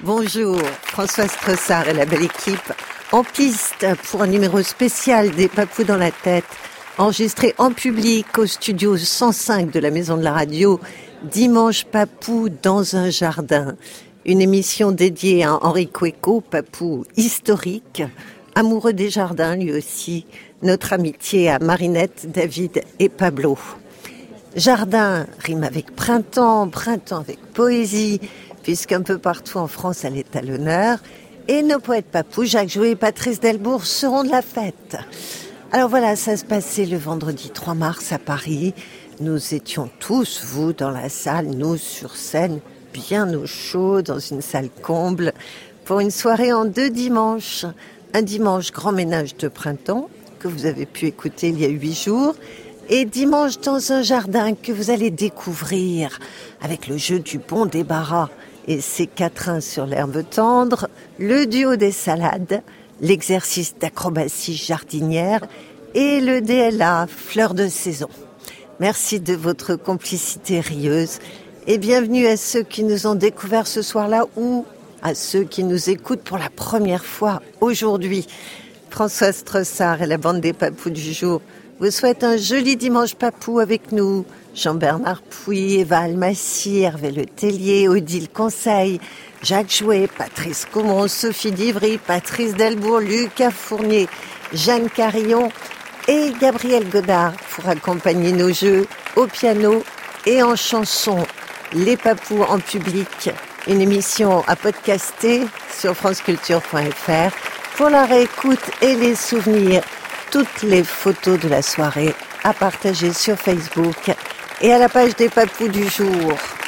Bonjour, Françoise Tressard et la belle équipe en piste pour un numéro spécial des Papous dans la tête, enregistré en public au studio 105 de la Maison de la Radio, Dimanche Papou dans un jardin. Une émission dédiée à Henri Cueco, papou historique, amoureux des jardins lui aussi, notre amitié à Marinette, David et Pablo. Jardin rime avec printemps, printemps avec poésie, puisqu'un peu partout en France elle est à l'honneur. Et nos poètes papous, Jacques Jouet et Patrice Delbourg, seront de la fête. Alors voilà, ça se passait le vendredi 3 mars à Paris. Nous étions tous, vous, dans la salle, nous sur scène, bien au chaud, dans une salle comble, pour une soirée en 2 dimanches. Un dimanche grand ménage de printemps, que vous avez pu écouter il y a 8 jours, et dimanche dans un jardin que vous allez découvrir avec le jeu du bon débarras et ses quatrains sur l'herbe tendre, le duo des salades, l'exercice d'acrobatie jardinière et le DLA, fleur de saison. Merci de votre complicité rieuse et bienvenue à ceux qui nous ont découverts ce soir-là ou à ceux qui nous écoutent pour la première fois aujourd'hui. Françoise Tressard et la bande des papous du jour vous souhaitent un joli dimanche papou avec nous. Jean-Bernard Pouy, Eva Almassi, Hervé Le Tellier, Odile Conseil, Jacques Jouet, Patrice Caumont, Sophie Divry, Patrice Delbourg, Lucas Fournier, Jeanne Carillon et Gabriel Godard pour accompagner nos jeux au piano et en chanson. Les papous en public, une émission à podcaster sur franceculture.fr pour la réécoute et les souvenirs. Toutes les photos de la soirée à partager sur Facebook et à la page des papous du jour.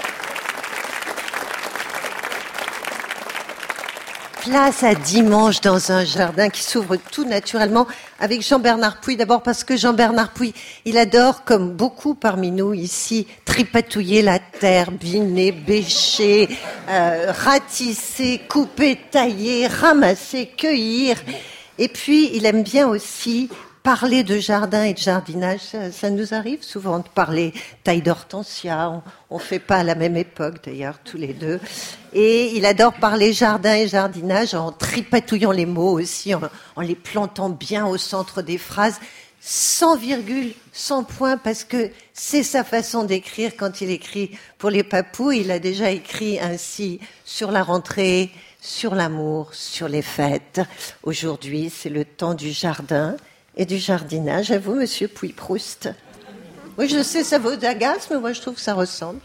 Place à dimanche dans un jardin qui s'ouvre tout naturellement avec Jean-Bernard Pouy. D'abord parce que Jean-Bernard Pouy, il adore, comme beaucoup parmi nous ici, tripatouiller la terre, biner, bêcher, ratisser, couper, tailler, ramasser, cueillir. Et puis, il aime bien aussi parler de jardin et de jardinage. Ça nous arrive souvent de parler taille d'hortensia. On fait pas à la même époque, d'ailleurs, tous les deux. Et il adore parler jardin et jardinage en tripatouillant les mots aussi, en les plantant bien au centre des phrases, sans virgule, sans point, parce que c'est sa façon d'écrire quand il écrit pour les papous. Il a déjà écrit ainsi sur la rentrée, sur l'amour, sur les fêtes. Aujourd'hui, c'est le temps du jardin et du jardinage. À vous, monsieur Pouy-Proust. Oui, je sais, ça vous agace, mais moi, je trouve que ça ressemble.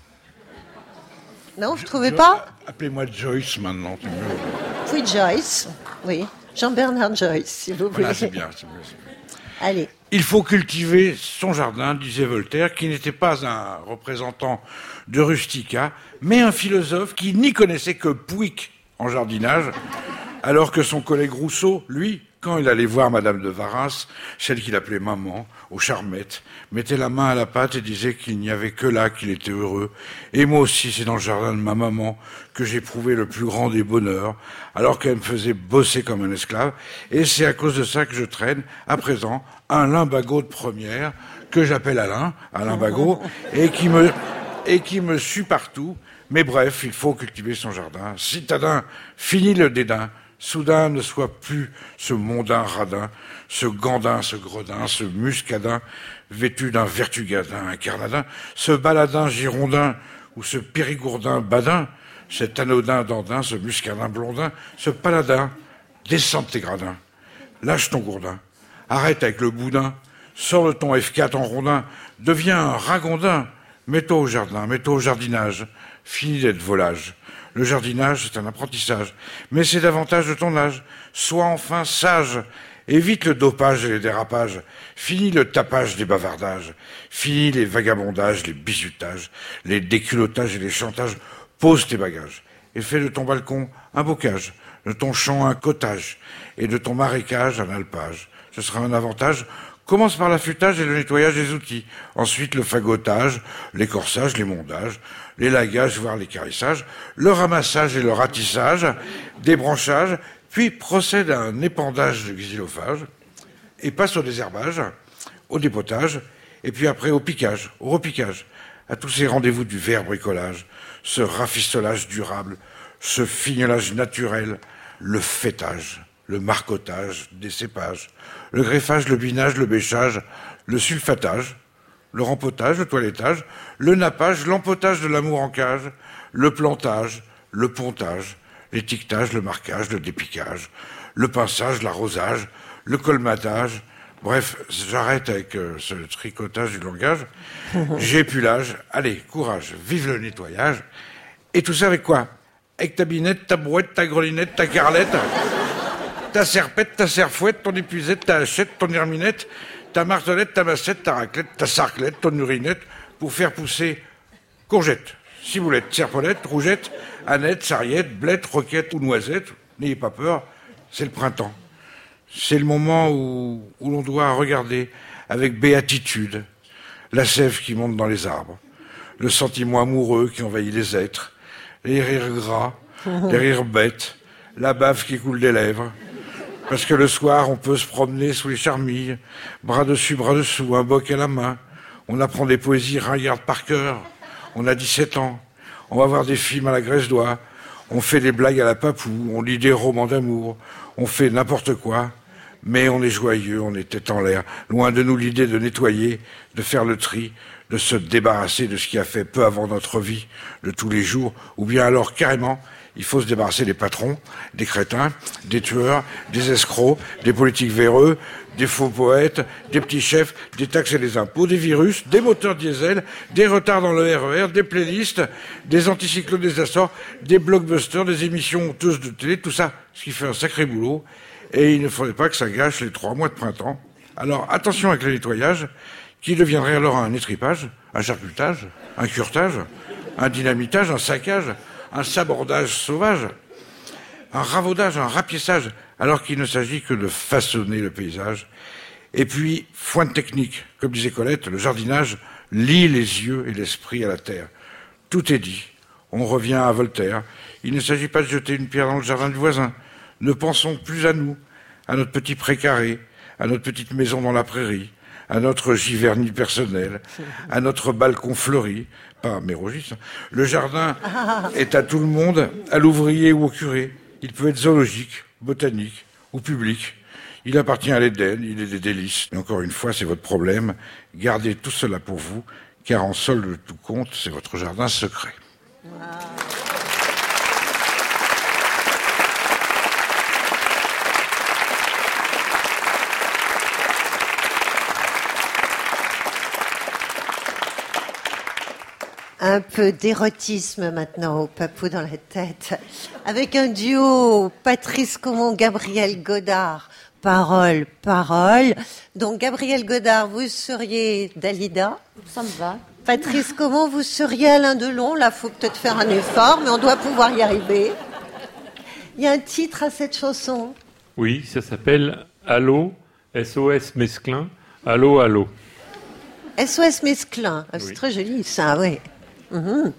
Non, vous ne trouvez pas ? Appelez-moi Joyce maintenant. Pouy-Joyce, oui. Jean-Bernard Joyce, si vous voulez. Voilà, c'est bien. Allez. Il faut cultiver son jardin, disait Voltaire, qui n'était pas un représentant de rustica, mais un philosophe qui n'y connaissait que Pouic en jardinage, alors que son collègue Rousseau, lui, quand il allait voir Madame de Varins, celle qu'il appelait maman, aux Charmettes, mettait la main à la pâte et disait qu'il n'y avait que là qu'il était heureux. Et moi aussi, c'est dans le jardin de ma maman que j'éprouvais le plus grand des bonheurs, alors qu'elle me faisait bosser comme un esclave. Et c'est à cause de ça que je traîne, à présent, un limbago de première, que j'appelle Alain Bagot, et qui me suit partout. Mais bref, il faut cultiver son jardin. Citadin, fini le dédain. Soudain ne soit plus ce mondain radin, ce gandin, ce gredin, ce muscadin, vêtu d'un vertugadin, un carnadin, ce baladin girondin, ou ce périgourdin badin, cet anodin dandin, ce muscadin blondin, ce paladin, descends tes gradins, lâche ton gourdin, arrête avec le boudin, sors de ton F4 en rondin, deviens un ragondin, mets-toi au jardin, mets-toi au jardinage, finis d'être volage. Le jardinage, c'est un apprentissage, mais c'est davantage de ton âge. Sois enfin sage, évite le dopage et les dérapages, finis le tapage des bavardages, finis les vagabondages, les bisutages, les déculottages et les chantages, pose tes bagages, et fais de ton balcon un bocage, de ton champ un cottage, et de ton marécage un alpage. Ce sera un avantage. Commence par l'affûtage et le nettoyage des outils. Ensuite, le fagotage, l'écorçage, les mondages, les lagages, voire les carissages, le ramassage et le ratissage, des branchages, puis procède à un épandage de xylophage, et passe au désherbage, au dépotage, et puis après au piquage, au repiquage, à tous ces rendez-vous du vert bricolage, ce rafistolage durable, ce fignolage naturel, le fêtage, le marcottage des cépages, le greffage, le binage, le bêchage, le sulfatage, le rempotage, le toilettage, le nappage, l'empotage de l'amour en cage, le plantage, le pontage, l'étiquetage, le marquage, le dépiquage, le pinçage, l'arrosage, le colmatage. Bref, j'arrête avec ce tricotage du langage. J'ai plus l'âge. Allez, courage, vive le nettoyage. Et tout ça avec quoi? Avec ta binette, ta brouette, ta grelinette, ta carlette, ta serpette, ta serfouette, ton épuisette, ta hachette, ton herminette, ta martelette, ta massette, ta raclette, ta sarclette, ton urinette, pour faire pousser courgette, ciboulette, serpolette, rougette, aneth, sarriette, blette, roquette ou noisette. N'ayez pas peur, c'est le printemps. C'est le moment où l'on doit regarder avec béatitude la sève qui monte dans les arbres, le sentiment amoureux qui envahit les êtres, les rires gras, les rires bêtes, la bave qui coule des lèvres. Parce que le soir, on peut se promener sous les charmilles, bras dessus, bras dessous, un boc à la main. On apprend des poésies ringardes par cœur. On a 17 ans. On va voir des films à la Graisse-Doigt. On fait des blagues à la Papou. On lit des romans d'amour. On fait n'importe quoi. Mais on est joyeux, on est tête en l'air. Loin de nous l'idée de nettoyer, de faire le tri, de se débarrasser de ce qui a fait peu avant notre vie, de tous les jours. Ou bien alors, carrément, il faut se débarrasser des patrons, des crétins, des tueurs, des escrocs, des politiques véreux, des faux poètes, des petits chefs, des taxes et des impôts, des virus, des moteurs diesel, des retards dans le RER, des playlists, des anticyclones des Açores, des blockbusters, des émissions honteuses de télé, tout ça, ce qui fait un sacré boulot. Et il ne faudrait pas que ça gâche les 3 mois de printemps. Alors attention avec le nettoyage, qui deviendrait alors un étripage, un charcutage, un curetage, un dynamitage, un saccage, un sabordage sauvage, un ravaudage, un rapiessage, alors qu'il ne s'agit que de façonner le paysage. Et puis, foin de technique, comme disait Colette, le jardinage lie les yeux et l'esprit à la terre. Tout est dit. On revient à Voltaire. Il ne s'agit pas de jeter une pierre dans le jardin du voisin. Ne pensons plus à nous, à notre petit précaré, à notre petite maison dans la prairie, à notre giverny personnel, à notre balcon fleuri, pas Mérogis. Le jardin est à tout le monde, à l'ouvrier ou au curé. Il peut être zoologique, botanique ou public. Il appartient à l'Éden, il est des délices. Et encore une fois, c'est votre problème. Gardez tout cela pour vous, car en solde de tout compte, c'est votre jardin secret. Wow. Un peu d'érotisme maintenant au Papou dans la tête, avec un duo Patrice Caumont, Gabriel Godard, parole. Donc Gabriel Godard, vous seriez Dalida. Ça me va. Patrice Caumont, vous seriez Alain Delon. Là, faut peut-être faire un effort, mais on doit pouvoir y arriver. Il y a un titre à cette chanson. Oui, ça s'appelle Allô, SOS Mesclin. Allô, allô. SOS Mesclin, c'est oui. Très joli ça, oui. Mmh.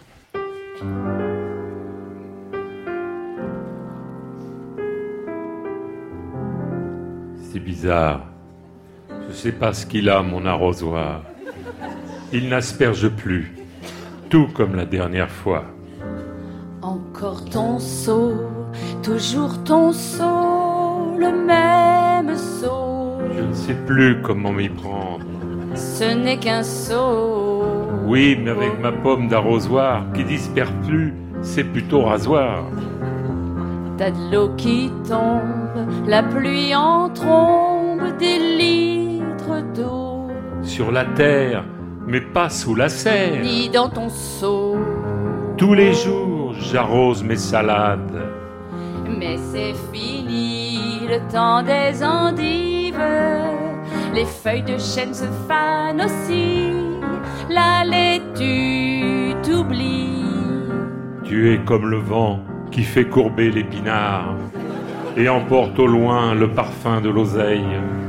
C'est bizarre. Je sais pas ce qu'il a, mon arrosoir. Il n'asperge plus, tout comme la dernière fois. Encore ton seau, toujours ton seau, le même seau. Je ne sais plus comment m'y prendre. Ce n'est qu'un seau. Oui, mais avec ma pomme d'arrosoir qui disperse plus, c'est plutôt rasoir. T'as de l'eau qui tombe, la pluie en trombe, des litres d'eau. Sur la terre, mais pas sous la serre. Ni dans ton seau. Tous les jours, j'arrose mes salades. Mais c'est fini, le temps des endives. Les feuilles de chêne se fanent aussi. La laitue t'oublie. Tu es comme le vent qui fait courber l'épinard et emporte au loin le parfum de l'oseille.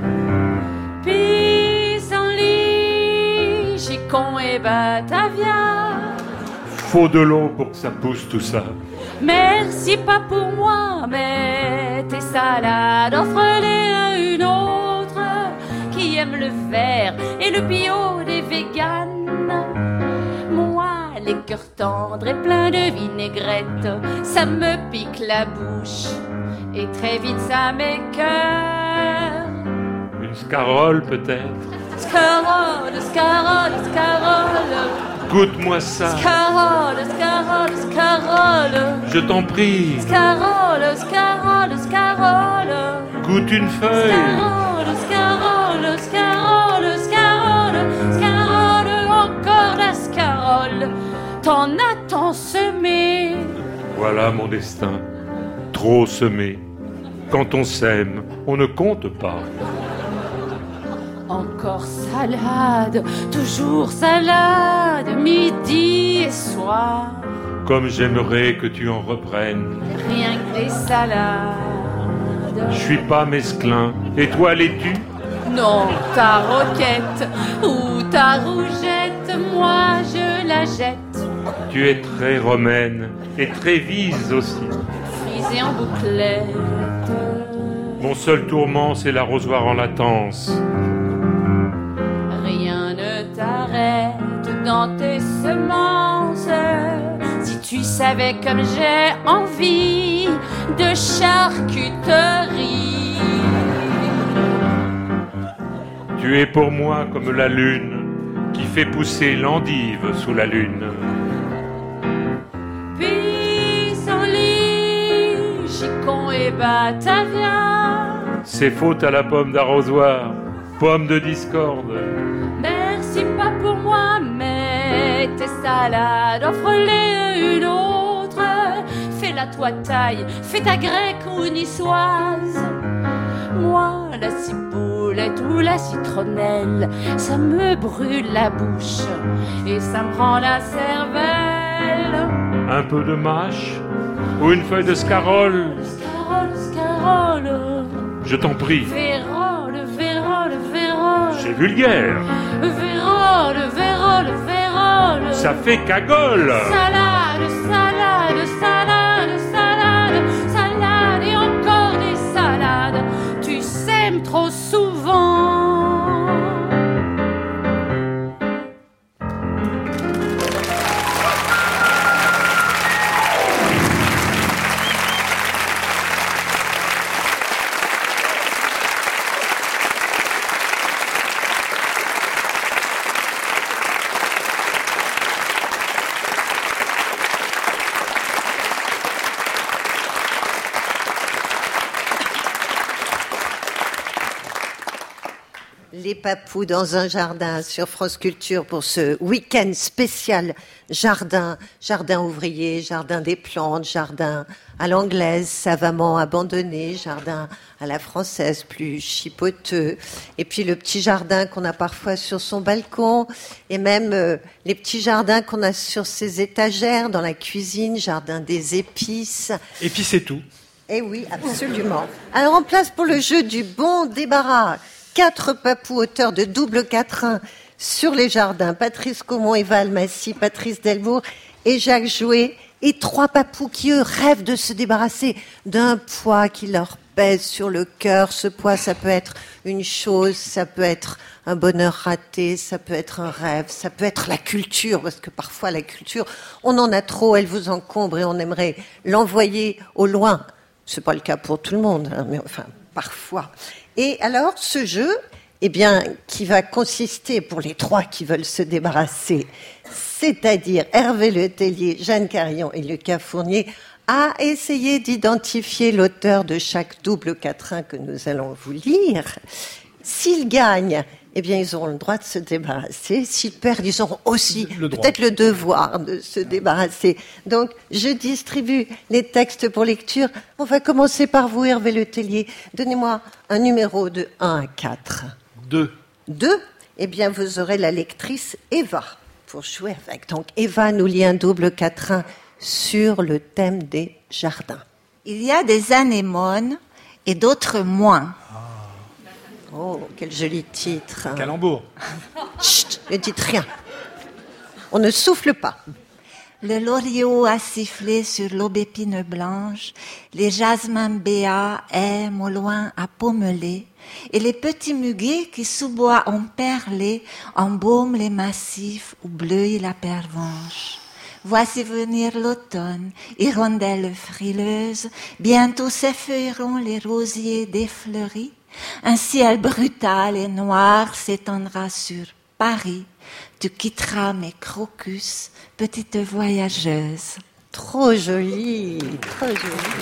Pissenlit, chicon et batavia. Faut de l'eau pour que ça pousse tout ça. Merci pas pour moi, mais tes salades, offre-les à une autre qui aime le vert et le bio des véganes. Moi, les cœur tendre et plein de vinaigrette, ça me pique la bouche et très vite ça m'écoeure. Une scarole peut-être. Scarole, scarole, scarole. Goûte-moi ça. Scarole, scarole, scarole. Je t'en prie. Scarole, scarole, scarole. Goûte une feuille. Scarole, scarole, scarole, scarole. Scarole, encore la scarole. T'en as tant semé. Voilà mon destin. Trop semé. Quand on s'aime, on ne compte pas. Encore salade, toujours salade, midi et soir. Comme j'aimerais que tu en reprennes. Rien que des salades. Je suis pas mesclin. Et toi, l'es-tu? Non, ta roquette ou ta rougette, moi je la jette. Tu es très romaine et très vise aussi. Frisée en bouclette. Mon seul tourment, c'est l'arrosoir en latence. Rien ne t'arrête dans tes semences. Si tu savais comme j'ai envie de charcuterie. Tu es pour moi comme la lune qui fait pousser l'endive sous la lune. Pissenlit, chicon et batavia. C'est faute à la pomme d'arrosoir, pomme de discorde. Merci pas pour moi, mais tes salades, offre-les une autre. Fais-la toi taille, fais ta grecque ou niçoise. Moi, la ciboulette ou la citronnelle, ça me brûle la bouche et ça me prend la cervelle. Un peu de mâche ou une feuille de scarole. Scarole, scarole. Je t'en prie. Vérole, vérole, vérole. C'est vulgaire. Vérole, vérole, vérole. Ça fait cagole. Salade, salade, salade, salade, salade et encore des salades. Tu sèmes trop souvent. Les papous dans un jardin sur France Culture pour ce week-end spécial jardin, jardin ouvrier, jardin des plantes, jardin à l'anglaise, savamment abandonné, jardin à la française, plus chipoteux, et puis le petit jardin qu'on a parfois sur son balcon, et même les petits jardins qu'on a sur ses étagères dans la cuisine, jardin des épices. Et puis c'est tout. Eh oui, absolument. Alors en place pour le jeu du bon débarras. 4 papous auteurs de double quatrain sur les jardins. Patrice Caumont, Eva Almassi, Patrice Delbourg et Jacques Jouet. Et 3 papous qui, eux, rêvent de se débarrasser d'un poids qui leur pèse sur le cœur. Ce poids, ça peut être une chose, ça peut être un bonheur raté, ça peut être un rêve, ça peut être la culture, parce que parfois la culture, on en a trop, elle vous encombre et on aimerait l'envoyer au loin. C'est pas le cas pour tout le monde, hein, mais enfin, parfois. Et alors, ce jeu, eh bien, qui va consister pour les 3 qui veulent se débarrasser, c'est-à-dire Hervé Le Tellier, Jeanne Carion et Lucas Fournier, à essayer d'identifier l'auteur de chaque double quatrain que nous allons vous lire. S'ils gagnent, eh bien, ils auront le droit de se débarrasser. S'ils perdent, ils auront aussi peut-être le devoir de se débarrasser. Donc, je distribue les textes pour lecture. On va commencer par vous, Hervé Le Tellier. Donnez-moi un numéro de 1 à 4. 2. 2 ? Eh bien, vous aurez la lectrice Eva pour jouer avec. Donc, Eva nous lit un double quatrain sur le thème des jardins. Il y a des anémones et d'autres moins. Oh, quel joli titre. Calembour. Chut, ne dites rien. On ne souffle pas. Le loriot a sifflé sur l'aubépine blanche, les jasmins béats aiment au loin à pommeler, et les petits muguets qui sous bois ont perlé embaument les massifs où bleuit la pervenche. Voici venir l'automne, hirondelle frileuse, bientôt s'effeuilleront les rosiers défleuris. Un ciel brutal et noir s'étendra sur Paris. Tu quitteras mes crocus, petite voyageuse. Trop joli, trop joli.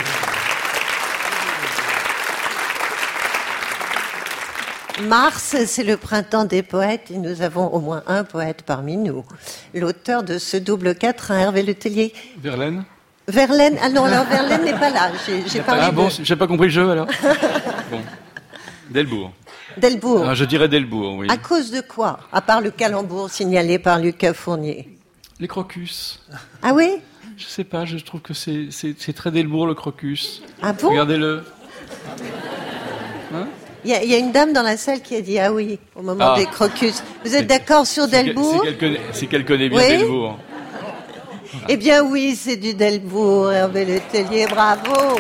Mars, c'est le printemps des poètes et nous avons au moins un poète parmi nous. L'auteur de ce double quatrain, Hervé Letellier. Verlaine. Verlaine, ah non, alors Verlaine n'est pas là. J'ai parlé Ah bon, j'ai pas compris le jeu alors. Bon. Delbourg. Delbourg. Ah, je dirais Delbourg, oui. À cause de quoi? À part le calembour signalé par Lucas Fournier. Les crocus. Ah oui? Je sais pas, je trouve que c'est très Delbourg le crocus. Ah bon? Regardez-le. Hein? Il y a une dame dans la salle qui a dit ah oui au moment des crocus. Vous êtes d'accord sur Delbourg? C'est qu'elle connaît bien oui? Delbourg. Eh bien oui, c'est du Delbourg, Hervé Letellier, bravo.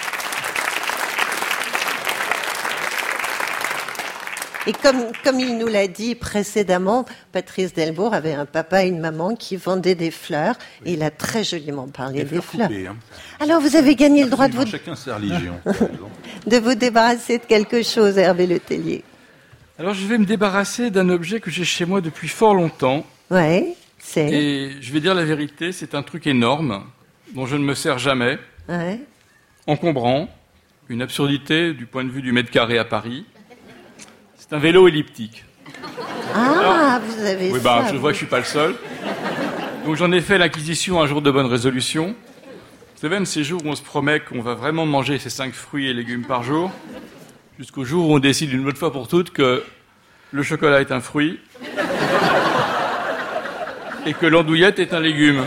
Et comme il nous l'a dit précédemment, Patrice Delbourg avait un papa et une maman qui vendaient des fleurs. Et il a très joliment parlé des fleurs. Coupées, hein. Alors vous avez gagné le droit Chacun sa religion. de vous débarrasser de quelque chose, Hervé Letellier. Alors je vais me débarrasser d'un objet que j'ai chez moi depuis fort longtemps. Ouais, c'est... Et je vais dire la vérité, c'est un truc énorme dont je ne me sers jamais. Ouais. Encombrant, une absurdité du point de vue du mètre carré à Paris. C'est un vélo elliptique. Ah, vous avez Oui, ça. je vois que je suis pas le seul. Donc j'en ai fait l'acquisition un jour de bonne résolution. Vous savez, un de ces jours où on se promet qu'on va vraiment manger ces 5 fruits et légumes par jour, jusqu'au jour où on décide une bonne fois pour toutes que le chocolat est un fruit et que l'andouillette est un légume.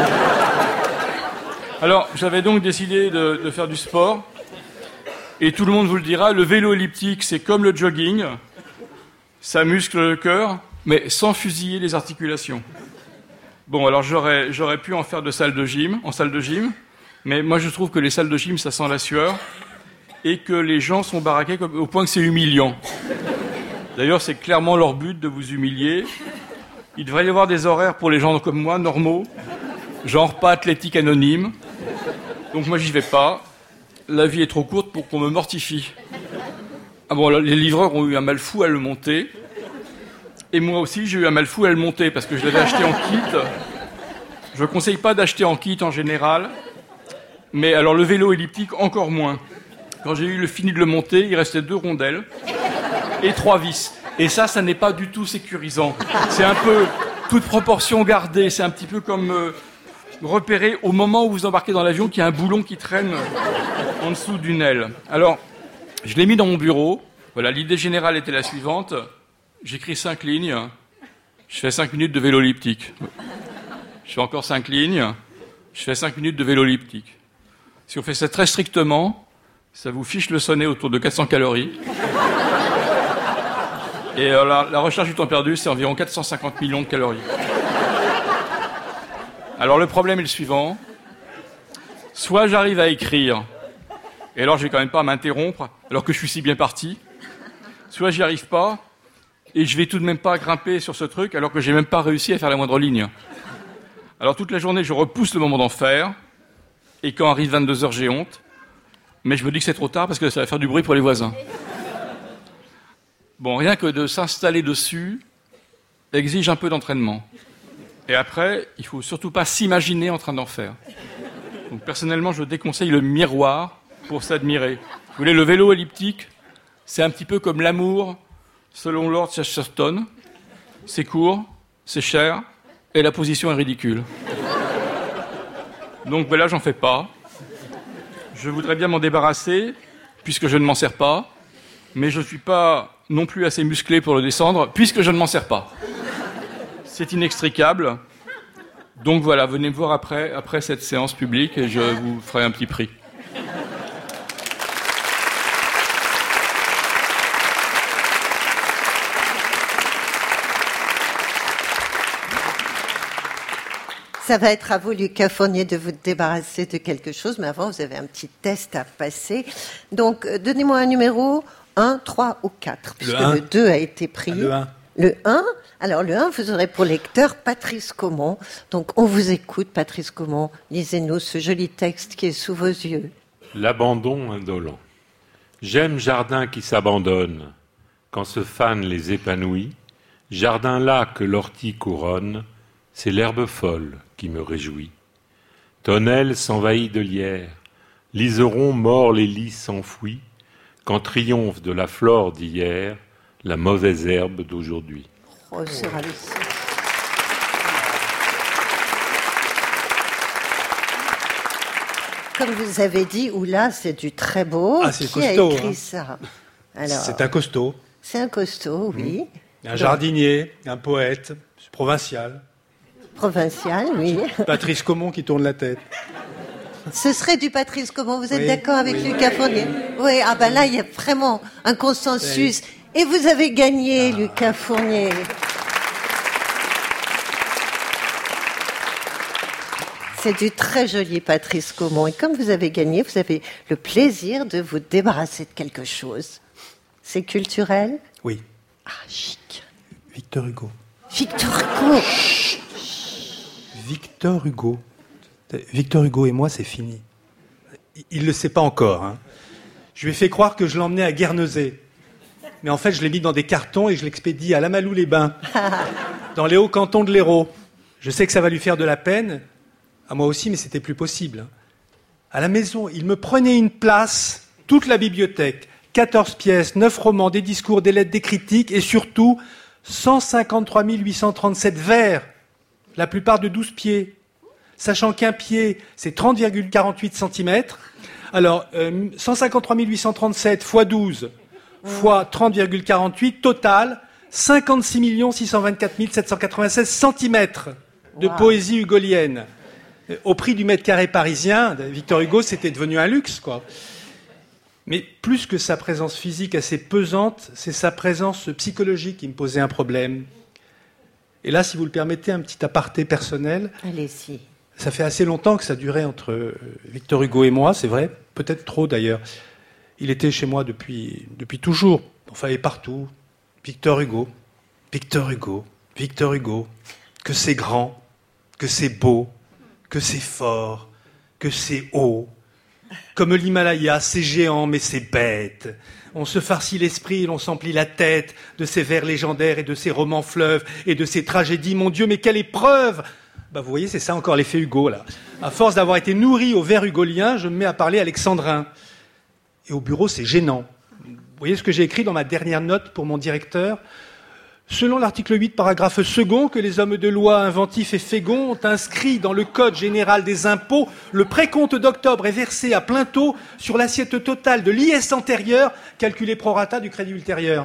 Alors, j'avais donc décidé de faire du sport. Et tout le monde vous le dira, le vélo elliptique, c'est comme le jogging. Ça muscle le cœur, mais sans fusiller les articulations. Bon, alors j'aurais pu en faire en salle de gym, mais moi je trouve que les salles de gym, ça sent la sueur, et que les gens sont baraqués au point que c'est humiliant. D'ailleurs, c'est clairement leur but de vous humilier. Il devrait y avoir des horaires pour les gens comme moi, normaux, genre pas athlétique anonyme. Donc moi j'y vais pas. La vie est trop courte pour qu'on me mortifie. Ah bon, les livreurs ont eu un mal fou à le monter. Et moi aussi, j'ai eu un mal fou à le monter parce que je l'avais acheté en kit. Je ne conseille pas d'acheter en kit en général. Mais alors, le vélo elliptique, encore moins. Quand j'ai eu fini de le monter, il restait 2 rondelles et 3 vis. Et ça n'est pas du tout sécurisant. C'est un peu toute proportion gardée. C'est un petit peu comme repérer au moment où vous embarquez dans l'avion qu'il y a un boulon qui traîne en dessous d'une aile. Alors, je l'ai mis dans mon bureau. Voilà, l'idée générale était la suivante. J'écris 5 lignes. Je fais 5 minutes de vélo elliptique. Je fais encore 5 lignes. Je fais 5 minutes de vélo elliptique. Si on fait ça très strictement, ça vous fiche le sonnet autour de 400 calories. Et la recherche du temps perdu, c'est environ 450 millions de calories. Alors le problème est le suivant. Soit j'arrive à écrire, et alors je vais quand même pas m'interrompre, alors que je suis si bien parti. Soit j'y arrive pas, et je vais tout de même pas grimper sur ce truc, alors que j'ai même pas réussi à faire la moindre ligne. Alors toute la journée, je repousse le moment d'en faire, et quand arrive 22h, j'ai honte. Mais je me dis que c'est trop tard, parce que ça va faire du bruit pour les voisins. Bon, rien que de s'installer dessus exige un peu d'entraînement. Et après, il faut surtout pas s'imaginer en train d'en faire. Donc personnellement, je déconseille le miroir pour s'admirer. Vous voulez, le vélo elliptique, c'est un petit peu comme l'amour, selon Lord Chesterton. C'est court, c'est cher, et la position est ridicule. Donc voilà, j'en fais pas. Je voudrais bien m'en débarrasser, puisque je ne m'en sers pas, mais je ne suis pas non plus assez musclé pour le descendre, puisque je ne m'en sers pas. C'est inextricable. Donc voilà, venez me voir après cette séance publique et je vous ferai un petit prix. Ça va être à vous, Lucas Fournier, de vous débarrasser de quelque chose, mais avant, vous avez un petit test à passer. Donc, donnez-moi un numéro, 1, 3 ou 4, puisque le 2 a été pris. Le 1. Le 1, alors le 1, vous aurez pour lecteur Patrice Caumont. Donc on vous écoute, Patrice Caumont. Lisez-nous ce joli texte qui est sous vos yeux. L'abandon indolent. J'aime jardin qui s'abandonne, quand se fanent les épanouis. Jardin là que l'ortie couronne, c'est l'herbe folle qui me réjouit. Tonnelle s'envahit de lierre, liseron mord les lys s'enfouit, quand triomphe de la flore d'hier, la mauvaise herbe d'aujourd'hui. Oh, c'est ravissant. Comme vous avez dit, oula, c'est du très beau. Ah, c'est Qui costaud, a écrit hein. ça? Alors, C'est un costaud, c'est un costaud, oui. un jardinier, un poète, provincial. Provincial, oui. Patrice Caumont qui tourne la tête. Ce serait du Patrice Caumont. Vous êtes Oui, d'accord avec oui. Lucas Fournier? Oui, ah ben là, il y a vraiment un consensus. Et vous avez gagné, Lucas Fournier. C'est du très joli Patrice Caumont. Et comme vous avez gagné, vous avez le plaisir de vous débarrasser de quelque chose. C'est culturel? Oui, Ah, chic. Victor Hugo. Victor Hugo. Victor Hugo. Victor Hugo et moi, c'est fini. Il ne le sait pas encore. Hein. Je lui ai fait croire que je l'emmenais à Guernesey. Mais en fait, je l'ai mis dans des cartons et je l'expédie à Lamalou-les-Bains, dans les hauts cantons de l'Hérault. Je sais que ça va lui faire de la peine, à moi aussi, mais c'était plus possible. À la maison, il me prenait une place, toute la bibliothèque, 14 pièces, 9 romans, des discours, des lettres, des critiques, et surtout 153 837 vers, la plupart de 12 pieds. Sachant qu'un pied, c'est 30,48 cm. Alors, 153 837 fois 12 fois 30,48, total, 56 624 796 cm de poésie hugolienne. Au prix du mètre carré parisien, Victor Hugo, c'était devenu un luxe, quoi. Mais plus que sa présence physique assez pesante, c'est sa présence psychologique qui me posait un problème. Et là, si vous le permettez, un petit aparté personnel. Allez-y. Ça fait assez longtemps que ça durait entre Victor Hugo et moi, c'est vrai, peut-être trop d'ailleurs. Il était chez moi depuis toujours, enfin et partout. Victor Hugo, Victor Hugo, Victor Hugo. Que c'est grand, que c'est beau, que c'est fort, que c'est haut. Comme l'Himalaya, c'est géant mais c'est bête. On se farcit l'esprit et l'on s'emplit la tête de ces vers légendaires et de ces romans fleuves et de ces tragédies. Mon Dieu, mais quelle épreuve! Bah, vous voyez, c'est ça encore l'effet Hugo, là. À force d'avoir été nourri au vers hugolien, je me mets à parler alexandrin. Et au bureau, c'est gênant. Vous voyez ce que j'ai écrit dans ma dernière note pour mon directeur? Selon l'article 8, paragraphe 2, que les hommes de loi inventifs et féconds ont inscrit dans le Code général des impôts, le précompte d'octobre est versé à plein taux sur l'assiette totale de l'IS antérieur, calculé pro rata du crédit ultérieur.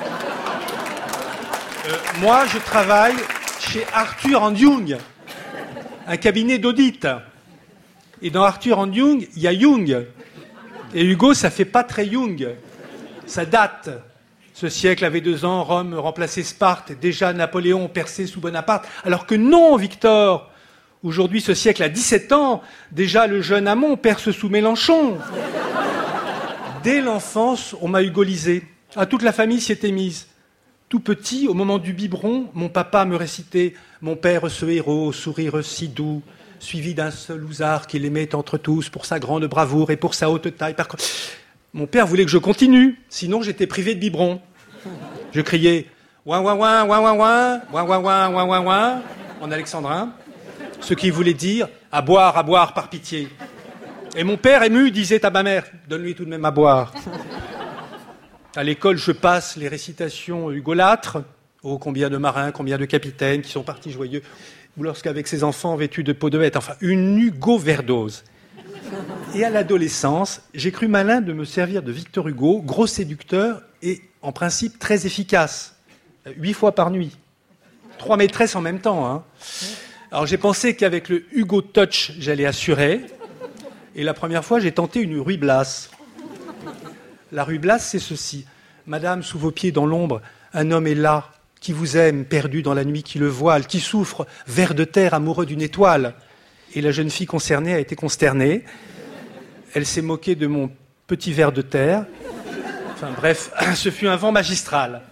Moi, je travaille chez Arthur & Young, un cabinet d'audit. Et dans Arthur & Young, il y a Jung. Et Hugo, ça fait pas très Jung. Ça date. Ce siècle avait 2 ans, Rome remplaçait Sparte, déjà Napoléon percé sous Bonaparte. Alors que non, Victor. Aujourd'hui, ce siècle a 17 ans, déjà le jeune Hamon perce sous Mélenchon. Dès l'enfance, on m'a hugolisé. Ah, toute la famille s'y était mise. Tout petit, au moment du biberon, mon papa me récitait « Mon père, ce héros, au sourire si doux, suivi d'un seul ousard qu'il aimait entre tous pour sa grande bravoure et pour sa haute taille. » Mon père voulait que je continue, sinon j'étais privé de biberon. Je criais « Ouin, ouin, ouin, ouin, ouin, ouin, ouin, ouin, ouin, ouin, ouin, ouin » en alexandrin, ce qui voulait dire « à boire, par pitié ». Et mon père, ému, disait à ma mère « Donne-lui tout de même à boire ». À l'école, je passe les récitations hugolâtres. Oh, combien de marins, combien de capitaines qui sont partis joyeux. Ou lorsqu'avec ses enfants vêtus de peau de bête. Enfin, une Hugo-verdose. Et à l'adolescence, j'ai cru malin de me servir de Victor Hugo, gros séducteur et, en principe, très efficace. 8 fois par nuit. 3 maîtresses en même temps. Hein. Alors, j'ai pensé qu'avec le Hugo Touch, j'allais assurer. Et la première fois, j'ai tenté une Ruy Blas. La Ruy Blas, c'est ceci. Madame, sous vos pieds dans l'ombre, un homme est là, qui vous aime, perdu dans la nuit qui le voile, qui souffre, ver de terre, amoureux d'une étoile. Et la jeune fille concernée a été consternée. Elle s'est moquée de mon petit ver de terre. Enfin bref, ce fut un vent magistral.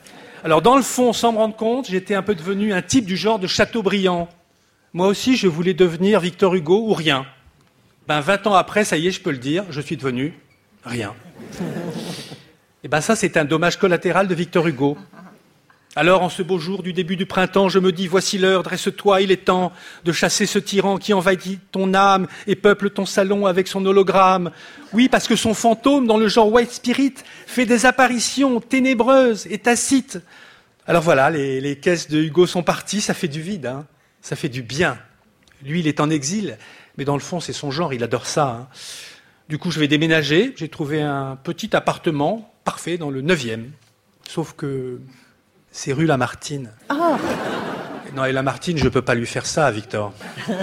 Alors dans le fond, sans me rendre compte, j'étais un peu devenu un type du genre de Chateaubriand. Moi aussi, je voulais devenir Victor Hugo ou rien. 20 ans après, ça y est, je peux le dire, je suis devenu rien. Et ça, c'est un dommage collatéral de Victor Hugo. Alors, en ce beau jour du début du printemps, je me dis, voici l'heure, dresse-toi, il est temps de chasser ce tyran qui envahit ton âme et peuple ton salon avec son hologramme. Oui, parce que son fantôme, dans le genre White Spirit, fait des apparitions ténébreuses et tacites. Alors voilà, les caisses de Hugo sont parties, ça fait du vide, hein. Ça fait du bien. Lui, il est en exil, mais dans le fond, c'est son genre, il adore ça, hein. Du coup, je vais déménager, j'ai trouvé un petit appartement parfait dans le 9e. Sauf que c'est rue Lamartine. Oh. Non, et Lamartine, je ne peux pas lui faire ça, Victor.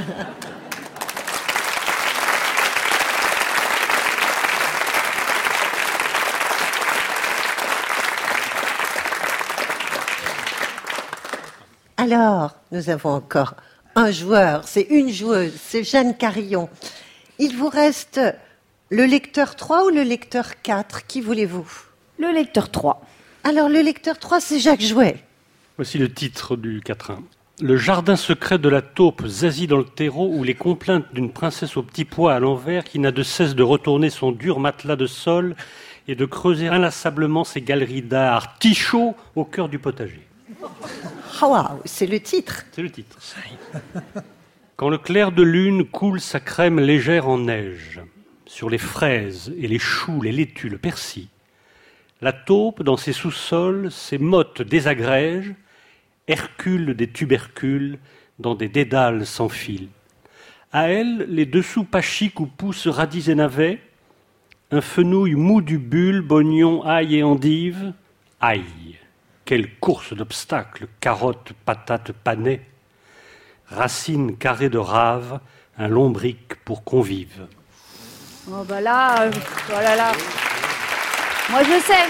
Alors, nous avons encore un joueur, c'est une joueuse, c'est Jeanne Carillon. Il vous reste le lecteur 3 ou le lecteur 4, qui voulez-vous? Le lecteur 3. Alors, le lecteur 3, c'est Jacques Jouet. Voici le titre du quatrain. Le jardin secret de la taupe Zazie dans le terreau, ou les complaintes d'une princesse au petit pois à l'envers qui n'a de cesse de retourner son dur matelas de sol et de creuser inlassablement ses galeries d'art Tichot au cœur du potager. Oh, wow, c'est le titre. C'est le titre. Quand le clair de lune coule sa crème légère en neige, sur les fraises et les choux, les laitues, le persil, la taupe, dans ses sous-sols, ses mottes désagrège, Hercule des tubercules, dans des dédales sans fil. À elle, les dessous pas chics où poussent radis et navets, un fenouil mou du bulle, bognon, ail et endive. Aïe, quelle course d'obstacles, carottes, patates, panais, racines carrées de rave, un lombric pour convive. Oh là, oh là là. Moi je sais.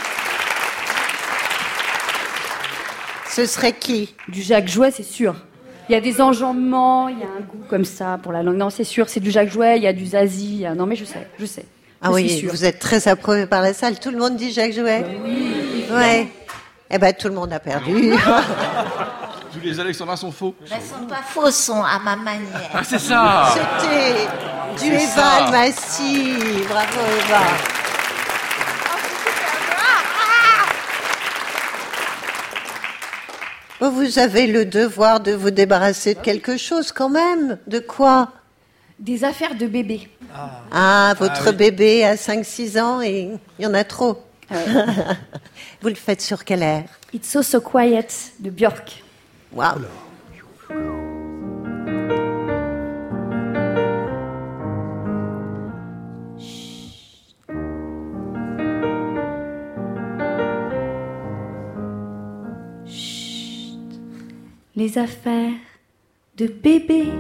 Ce serait qui? Du Jacques Jouet, c'est sûr. Il y a des enjambements, il y a un goût comme ça pour la langue. Non, c'est sûr, c'est du Jacques Jouet, il y a du Zazie. Non, mais je sais. Ah oui, vous êtes très approuvé par la salle. Tout le monde dit Jacques Jouet? Oui. Ouais. Eh ben, tout le monde a perdu. Tous les Alexandrins sont faux. Elles sont pas faux, sont à ma manière. Ah, c'est ça. C'était du C'est Eva ça. Almassi. Bravo, Eva. Vous avez le devoir de vous débarrasser de quelque chose quand même. De quoi? Des affaires de bébé. Ah, votre bébé a 5-6 ans et il y en a trop. Vous le faites sur quel air? It's So So Quiet de Björk. Waouh. Les affaires de bébé.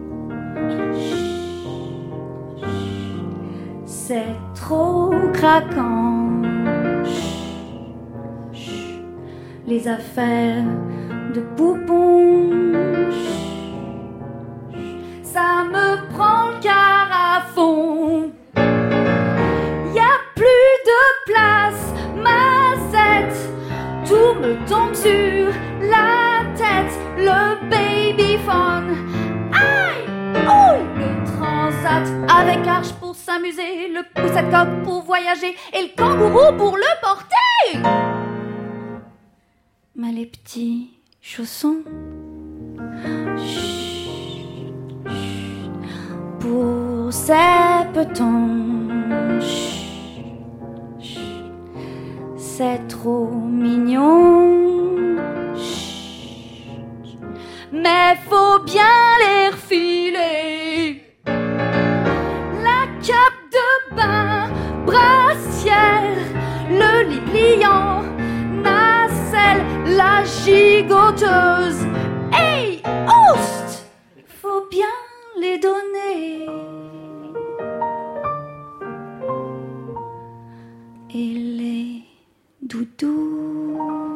C'est trop craquant. Les affaires de poupon. Ça me prend le cœur à fond. Y a plus de place, Mazette. Tout me tombe sur la tête. Le babyphone. Aïe, ouille, le transat avec arche pour s'amuser, le poussette coq pour voyager et le kangourou pour le porter. Mais les petits chaussons. Chut, chut, pour ces petons. Chut, chut, c'est trop mignon. Chut, mais faut bien les refiler. La cape de bain, brassière, le lit pliant, nacelle, la gigoteuse. Hey, oust, faut bien les donner. Et les doudous,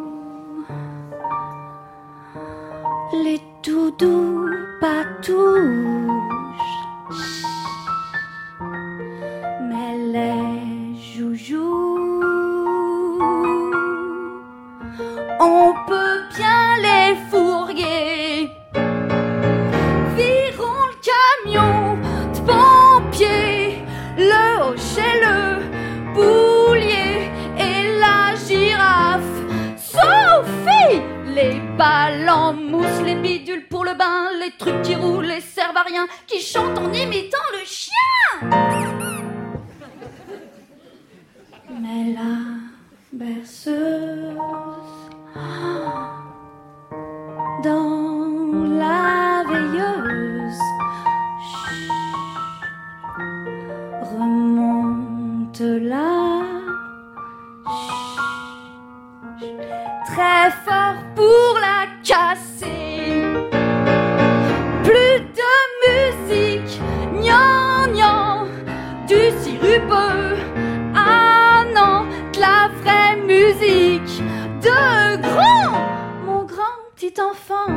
les doudous patouches, mais les joujoux, on peut rien, qui chante en imitant le chien. Mais la berceuse, dans la veilleuse, remonte là, très fort pour la casser. Plus de musique, gnan gnan, du sirupeux. Ah non, de la vraie musique de mon grand petit enfant.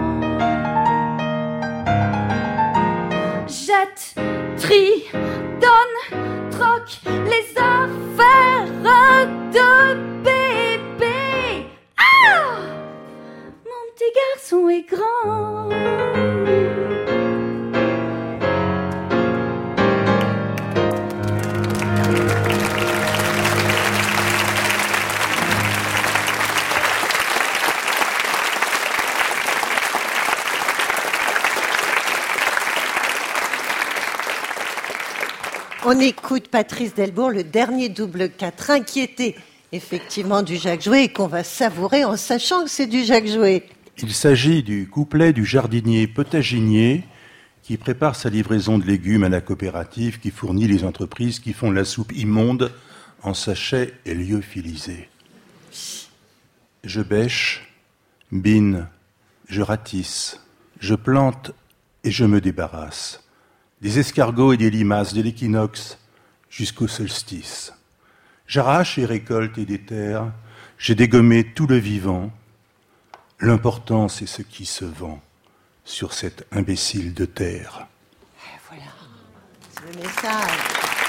Jette, trie, donne, troque les affaires de bébé. Ah, mon petit garçon est grand. On écoute Patrice Delbourg, le dernier double quatrain qui était effectivement du Jacques Jouet et qu'on va savourer en sachant que c'est du Jacques Jouet. Il s'agit du couplet du jardinier potaginier qui prépare sa livraison de légumes à la coopérative qui fournit les entreprises qui font la soupe immonde en sachets et lyophilisés. Je bêche, bine, je ratisse, je plante et je me débarrasse. Des escargots et des limaces, de l'équinoxe jusqu'au solstice. J'arrache et récolte et déterre, j'ai dégommé tout le vivant. L'important, c'est ce qui se vend sur cette imbécile de terre. Voilà, c'est le message.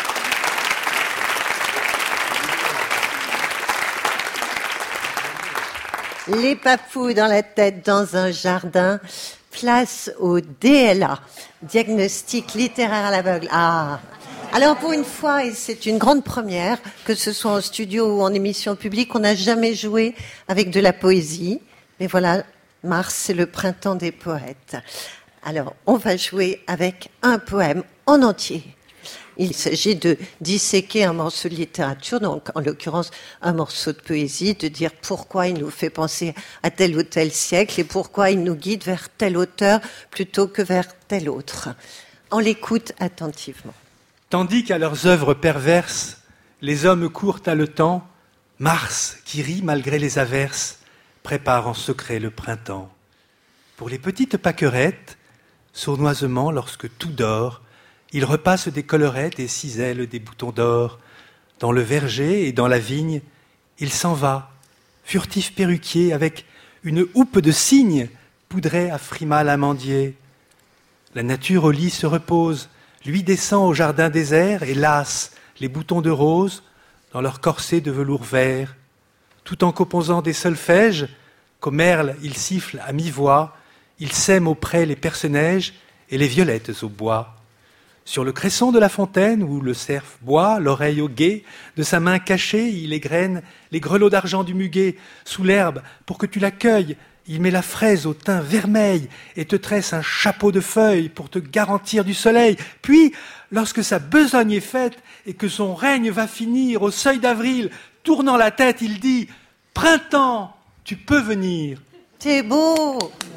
Les papous dans la tête dans un jardin. Place au DLA, diagnostic littéraire à l'aveugle. Ah, alors pour une fois, et c'est une grande première, que ce soit en studio ou en émission publique, on n'a jamais joué avec de la poésie. Mais voilà, mars, c'est le printemps des poètes. Alors, on va jouer avec un poème en entier. Il s'agit de disséquer un morceau de littérature, donc en l'occurrence un morceau de poésie, de dire pourquoi il nous fait penser à tel ou tel siècle et pourquoi il nous guide vers tel auteur plutôt que vers tel autre. On l'écoute attentivement. Tandis qu'à leurs œuvres perverses, les hommes courent haletant, Mars, qui rit malgré les averses, prépare en secret le printemps. Pour les petites pâquerettes, sournoisement lorsque tout dort, il repasse des collerettes, des ciselles, des boutons d'or. Dans le verger et dans la vigne, il s'en va, furtif perruquier, avec une houppe de cygne poudrée à frimal amandier. La nature au lit se repose, lui descend au jardin désert et lasse les boutons de rose dans leur corset de velours vert. Tout en composant des solfèges, qu'au merle il siffle à mi-voix, il sème auprès les perce-neiges et les violettes au bois. Sur le cresson de la fontaine où le cerf boit, l'oreille au guet, de sa main cachée, il égrène les grelots d'argent du muguet. Sous l'herbe, pour que tu la cueilles, il met la fraise au teint vermeil et te tresse un chapeau de feuilles pour te garantir du soleil. Puis, lorsque sa besogne est faite et que son règne va finir au seuil d'avril, tournant la tête, il dit « Printemps, tu peux venir ». C'est beau.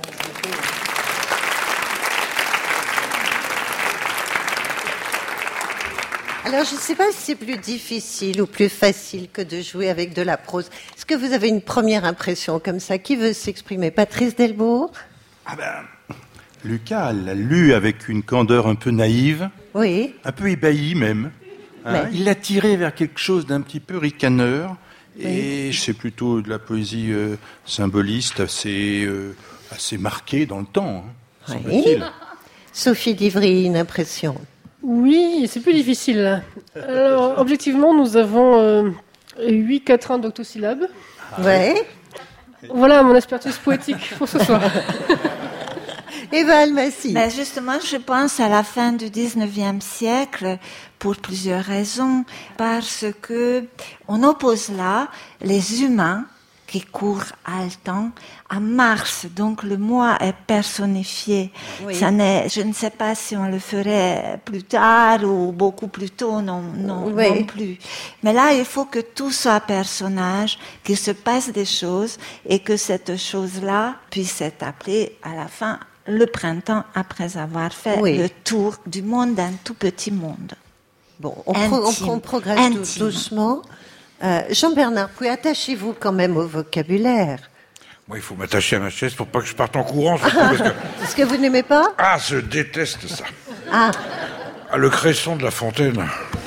Alors, je ne sais pas si c'est plus difficile ou plus facile que de jouer avec de la prose. Est-ce que vous avez une première impression comme ça? Qui veut s'exprimer? Patrice Delbourg? Ah ben, Lucas l'a lu avec une candeur un peu naïve, Oui. un peu ébahie même. Hein. Il l'a tiré vers quelque chose d'un petit peu ricaneur. Et c'est plutôt de la poésie symboliste assez marquée dans le temps, hein, semble-t-il. Sophie Divry, une impression? Oui, c'est plus difficile. Alors, objectivement, nous avons 8 quatrains d'octosyllabes. Ouais. Voilà mon aspertus poétique pour ce soir. Eva Almassi. Ben justement, je pense à la fin du 19e siècle pour plusieurs raisons. Parce que on oppose là les humains qui court haletant. À Mars, donc le moi est personnifié. Oui. Je ne sais pas si on le ferait plus tard ou beaucoup plus tôt, non plus. Mais là, il faut que tout soit personnage, qu'il se passe des choses et que cette chose-là puisse être appelée à la fin le printemps après avoir fait le tour du monde d'un tout petit monde. Bon, on progresse doucement. Jean-Bernard Pouy, attachez-vous quand même au vocabulaire. Moi, il faut m'attacher à ma chaise pour pas que je parte en courant. Est-ce que vous n'aimez pas? Ah, je déteste ça. Ah, le cresson de La Fontaine.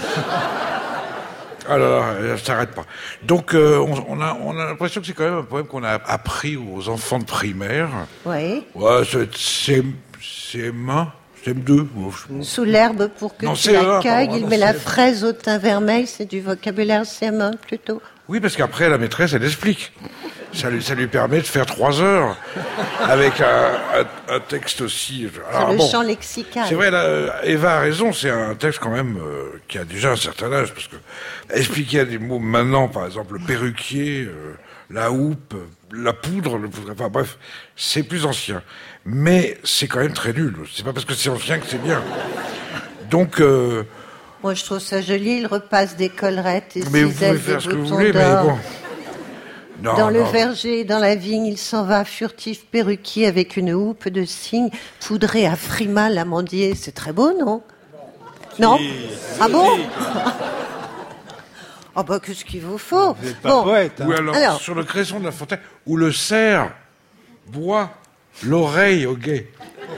Ah là là, ça s'arrête pas. Donc, on a l'impression que c'est quand même un poème qu'on a appris aux enfants de primaire. oui. Ouais, c'est CM1, CM2. Sous l'herbe pour que Non, tu CE1, l'accueilles, pardon, il met la CM1. fraise au thym vermeil, c'est du vocabulaire CM1 plutôt. Oui, parce qu'après, la maîtresse, elle explique. Ça lui permet de faire 3 heures avec un texte aussi. C'est le champ lexical. C'est vrai, là, Eva a raison, c'est un texte quand même qui a déjà un certain âge, parce que expliquer des mots maintenant, par exemple, le perruquier, la houppe, la poudre, enfin bref, c'est plus ancien. Mais c'est quand même très nul. C'est pas parce que c'est ancien que c'est bien. Donc... Moi, je trouve ça joli, il repasse des collerettes et mais vous 6 pouvez ailes de faire ce que vous boutons voulez, mais d'or. bon... Non, dans le non. verger, dans la vigne, il s'en va, furtif perruquier, avec une houppe de cygne, poudré à frimas l'amandier. C'est très beau, non? Non? Ah bon? Ah bah, qu'est-ce qu'il vous faut? Vous n'êtes pas poète. Hein. Ou alors, sur le cresson de La Fontaine, où le cerf boit l'oreille au guet.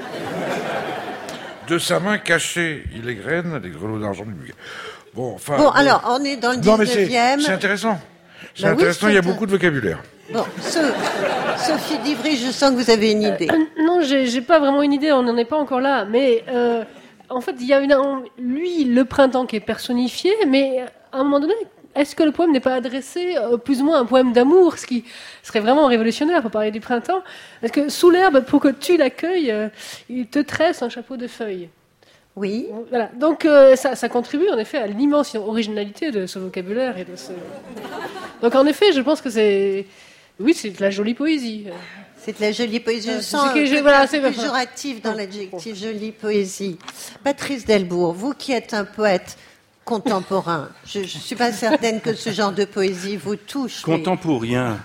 De sa main cachée, il égrène les grelots d'argent du muguet. Bon, enfin... Bon, alors, on est dans le 19e. Non, mais c'est intéressant. C'est Bah oui, intéressant, il y a beaucoup de vocabulaire. Bon, Sophie Divry, je sens que vous avez une idée. Non, j'ai pas vraiment une idée, on n'en est pas encore là. Mais en fait, il y a lui, le printemps qui est personnifié, mais à un moment donné, est-ce que le poème n'est pas adressé plus ou moins à un poème d'amour, ce qui serait vraiment révolutionnaire pour parler du printemps? Parce que sous l'herbe, pour que tu l'accueilles, il te tresse un chapeau de feuilles. Oui. Voilà. Donc ça contribue en effet à l'immense originalité de ce vocabulaire et de ce. Donc en effet, je pense que c'est de la jolie poésie. C'est de la jolie poésie. Je sens c'est péjoratif dans l'adjectif jolie poésie. Patrice Delbourg, vous qui êtes un poète contemporain, je ne suis pas certaine que ce genre de poésie vous touche. Contemporain.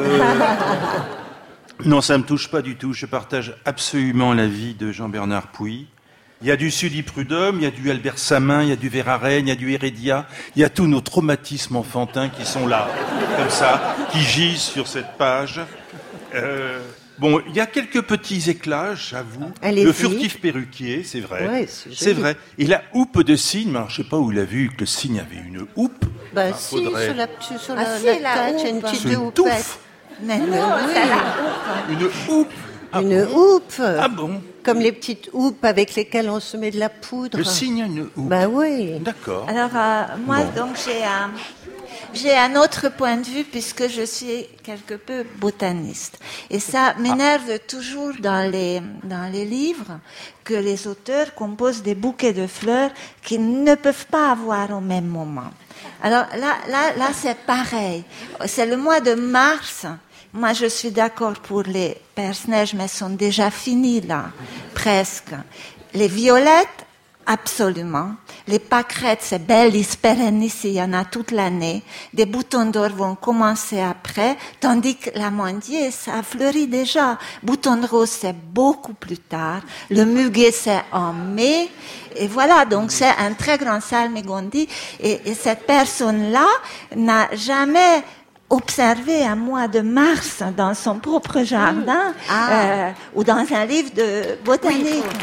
Non, ça ne me touche pas du tout. Je partage absolument l'avis de Jean-Bernard Pouy. Il y a du Sully Prudhomme, il y a du Albert Samin, il y a du Verhaeren, il y a du Heredia, il y a tous nos traumatismes enfantins qui sont là, comme ça, qui gisent sur cette page. Bon, il y a quelques petits éclats, j'avoue. Allez-y. Le furtif perruquier, c'est vrai. Ouais, c'est vrai. Et la houppe de cygne, alors, je ne sais pas où il a vu que le cygne avait une houppe. Bah Enfin, si, faudrait... sur la si, tête, la il y a une houppe. petite C'est une houppette. touffe. Mais non, oui. c'est la houppe. Une houppe. Une houppe. Ah bon? Comme les petites houppes avec lesquelles on se met de la poudre. Le cygne a une houppe. Bah oui. D'accord. Alors, moi, Bon. donc, j'ai un autre point de vue puisque je suis quelque peu botaniste. Et ça m'énerve toujours dans les livres que les auteurs composent des bouquets de fleurs qu'ils ne peuvent pas avoir au même moment. Alors là, c'est pareil. C'est le mois de mars. Moi, je suis d'accord pour les perce-neige, mais elles sont déjà finies là, presque. Les violettes, absolument. Les pâquerettes, c'est bellis perennis, il y en a toute l'année. Des boutons d'or vont commencer après, tandis que l'amandier, ça fleurit déjà. Bouton de rose, c'est beaucoup plus tard. Le muguet, c'est en mai. Et voilà, donc c'est un très grand salmigondi. Et cette personne-là n'a jamais observé un mois de mars dans son propre jardin ou dans un livre de botanique. Oui.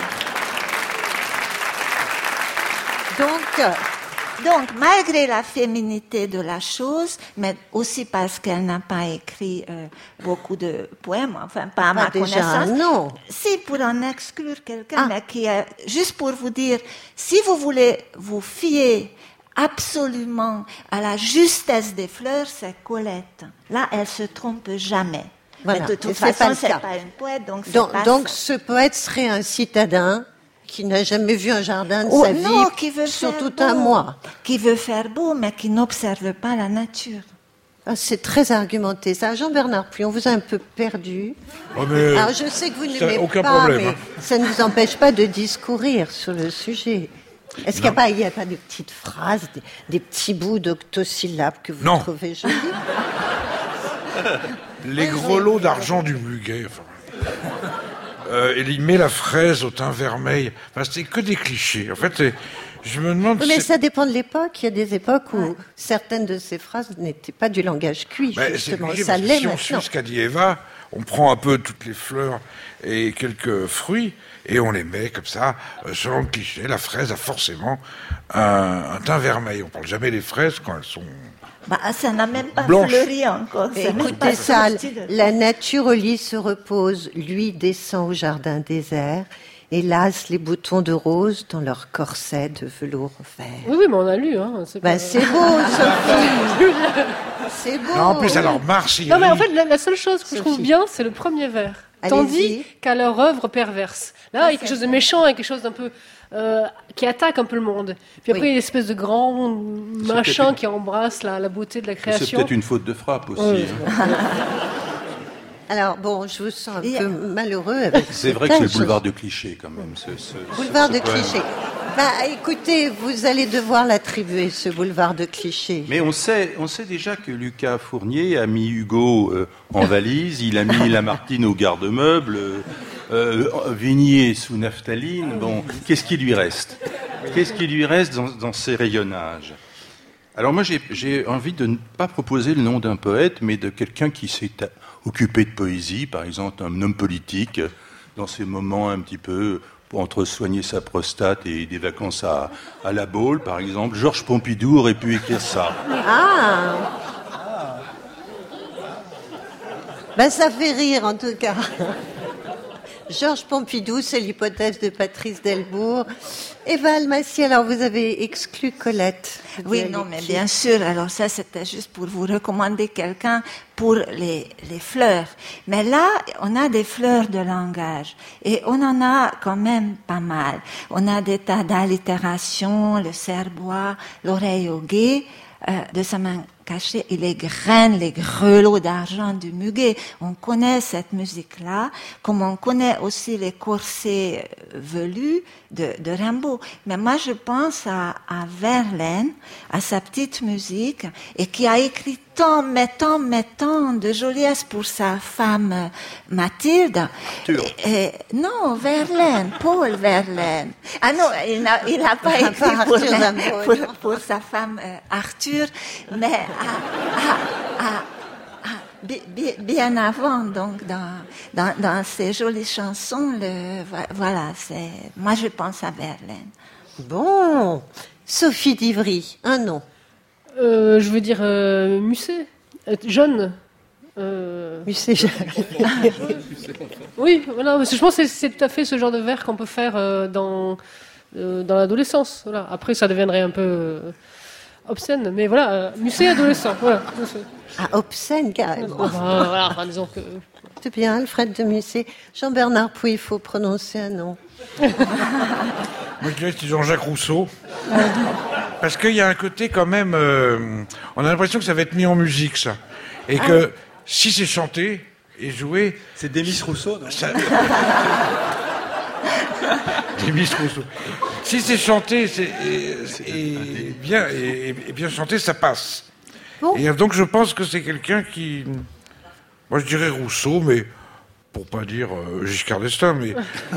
Donc, malgré la féminité de la chose, mais aussi parce qu'elle n'a pas écrit beaucoup de poèmes, enfin pas à ma connaissance. Non. Si, pour en exclure quelqu'un, mais qui est juste pour vous dire, si vous voulez vous fier absolument à la justesse des fleurs, c'est Colette. Là, elle se trompe jamais. Voilà. Mais de toute Et c'est façon, pas c'est le cas. pas une poète, donc c'est Donc, pas donc ça. ce poète serait un citadin qui n'a jamais vu un jardin de Oh, sa non, vie qui veut sur faire tout beau, un mois. Qui veut faire beau, mais qui n'observe pas la nature. Ah, c'est très argumenté, ça. Jean-Bernard Puy, on vous a un peu perdu. Oh, mais Alors, je sais que vous n'aimez aucun pas, problème, mais hein. ça ne vous empêche pas de discourir sur le sujet. Est-ce qu'il n'y a pas de petites phrases, des petits bouts d'octosyllabes que vous trouvez jolis? Les grelots d'argent du muguet. Enfin, il met la fraise au teint vermeil. Enfin, c'est que des clichés. En fait, je me demande... Oui, mais ça dépend de l'époque. Il y a des époques où certaines de ces phrases n'étaient pas du langage cuit, justement. Ça l'est si on suit ce qu'a dit Eva, on prend un peu toutes les fleurs et quelques fruits et on les met comme ça, selon le cliché. La fraise a forcément un teint vermeil. On ne parle jamais des fraises quand elles sont... ça n'a même pas blanche. fleuri encore. Écoutez ça, la nature au lit se repose, lui descend au jardin désert, et lasse les boutons de rose dans leur corset de velours vert. Oui, mais on a lu. Hein, c'est beau, Sophie. C'est beau. Non, en plus, alors, Marseille. Non, mais en fait, la seule chose que je trouve bien, c'est le premier vers. Tandis qu'à leur œuvre perverse. Là, il y a quelque chose de méchant, il y a quelque chose d'un peu... qui attaque un peu le monde. Puis après, il y a une espèce de grand machin qui embrasse la beauté de la création. C'est peut-être une faute de frappe aussi. Alors, bon, je vous sens un peu malheureux avec C'est vrai que c'est le boulevard de clichés, quand même. Boulevard de clichés. Écoutez, vous allez devoir l'attribuer, ce boulevard de clichés. Mais on sait déjà que Lucas Fournier a mis Hugo en valise, il a mis Lamartine au garde-meuble, Vignier sous naphtaline. Bon, qu'est-ce qui lui reste? Qu'est-ce qui lui reste dans ces rayonnages? Alors moi, j'ai envie de ne pas proposer le nom d'un poète, mais de quelqu'un qui s'est occupé de poésie, par exemple un homme politique, dans ces moments un petit peu entre soigner sa prostate et des vacances à la Baule, par exemple. Georges Pompidou aurait pu écrire ça. Ça fait rire, en tout cas. Georges Pompidou, c'est l'hypothèse de Patrice Delbourg. Eva Almasy, alors vous avez exclu Colette. Oui, non, mais bien sûr. Alors ça, c'était juste pour vous recommander quelqu'un pour les fleurs. Mais là, on a des fleurs de langage. Et on en a quand même pas mal. On a des tas d'allitérations, le cerbois, l'oreille au guet, de sa main cachée, et les graines, les grelots d'argent du muguet. On connaît cette musique-là, comme on connaît aussi les corsets velus de Rimbaud. Mais moi, je pense à Verlaine, à sa petite musique, et qui a écrit tant de joliesses pour sa femme Mathilde. Non, Verlaine, Paul Verlaine. Ah non, il n'a pas écrit pour sa femme Arthur, mais bien avant, donc dans ces jolies chansons, voilà, moi je pense à Verlaine. Bon, Sophie d'Ivry, un nom. Je veux dire Musset, jeune. Musset jeune. Oui, voilà, parce que je pense que c'est tout à fait ce genre de vers qu'on peut faire dans l'adolescence. Voilà. Après, ça deviendrait un peu obscène, mais voilà, Musset adolescent. Voilà. Obscène, carrément. Voilà, enfin, disons que... C'est bien, Alfred de Musset. Jean-Bernard Puy, il faut prononcer un nom. Moi, je dirais que c'est Jean-Jacques Rousseau. Parce qu'il y a un côté quand même... on a l'impression que ça va être mis en musique, ça. Et que si c'est chanté et joué... C'est Demis Rousseau, non Demis Rousseau. Si c'est chanté et bien chanté, ça passe. Bon. Et donc je pense que c'est quelqu'un qui... Moi je dirais Rousseau, mais pour pas dire Giscard d'Estaing, mais...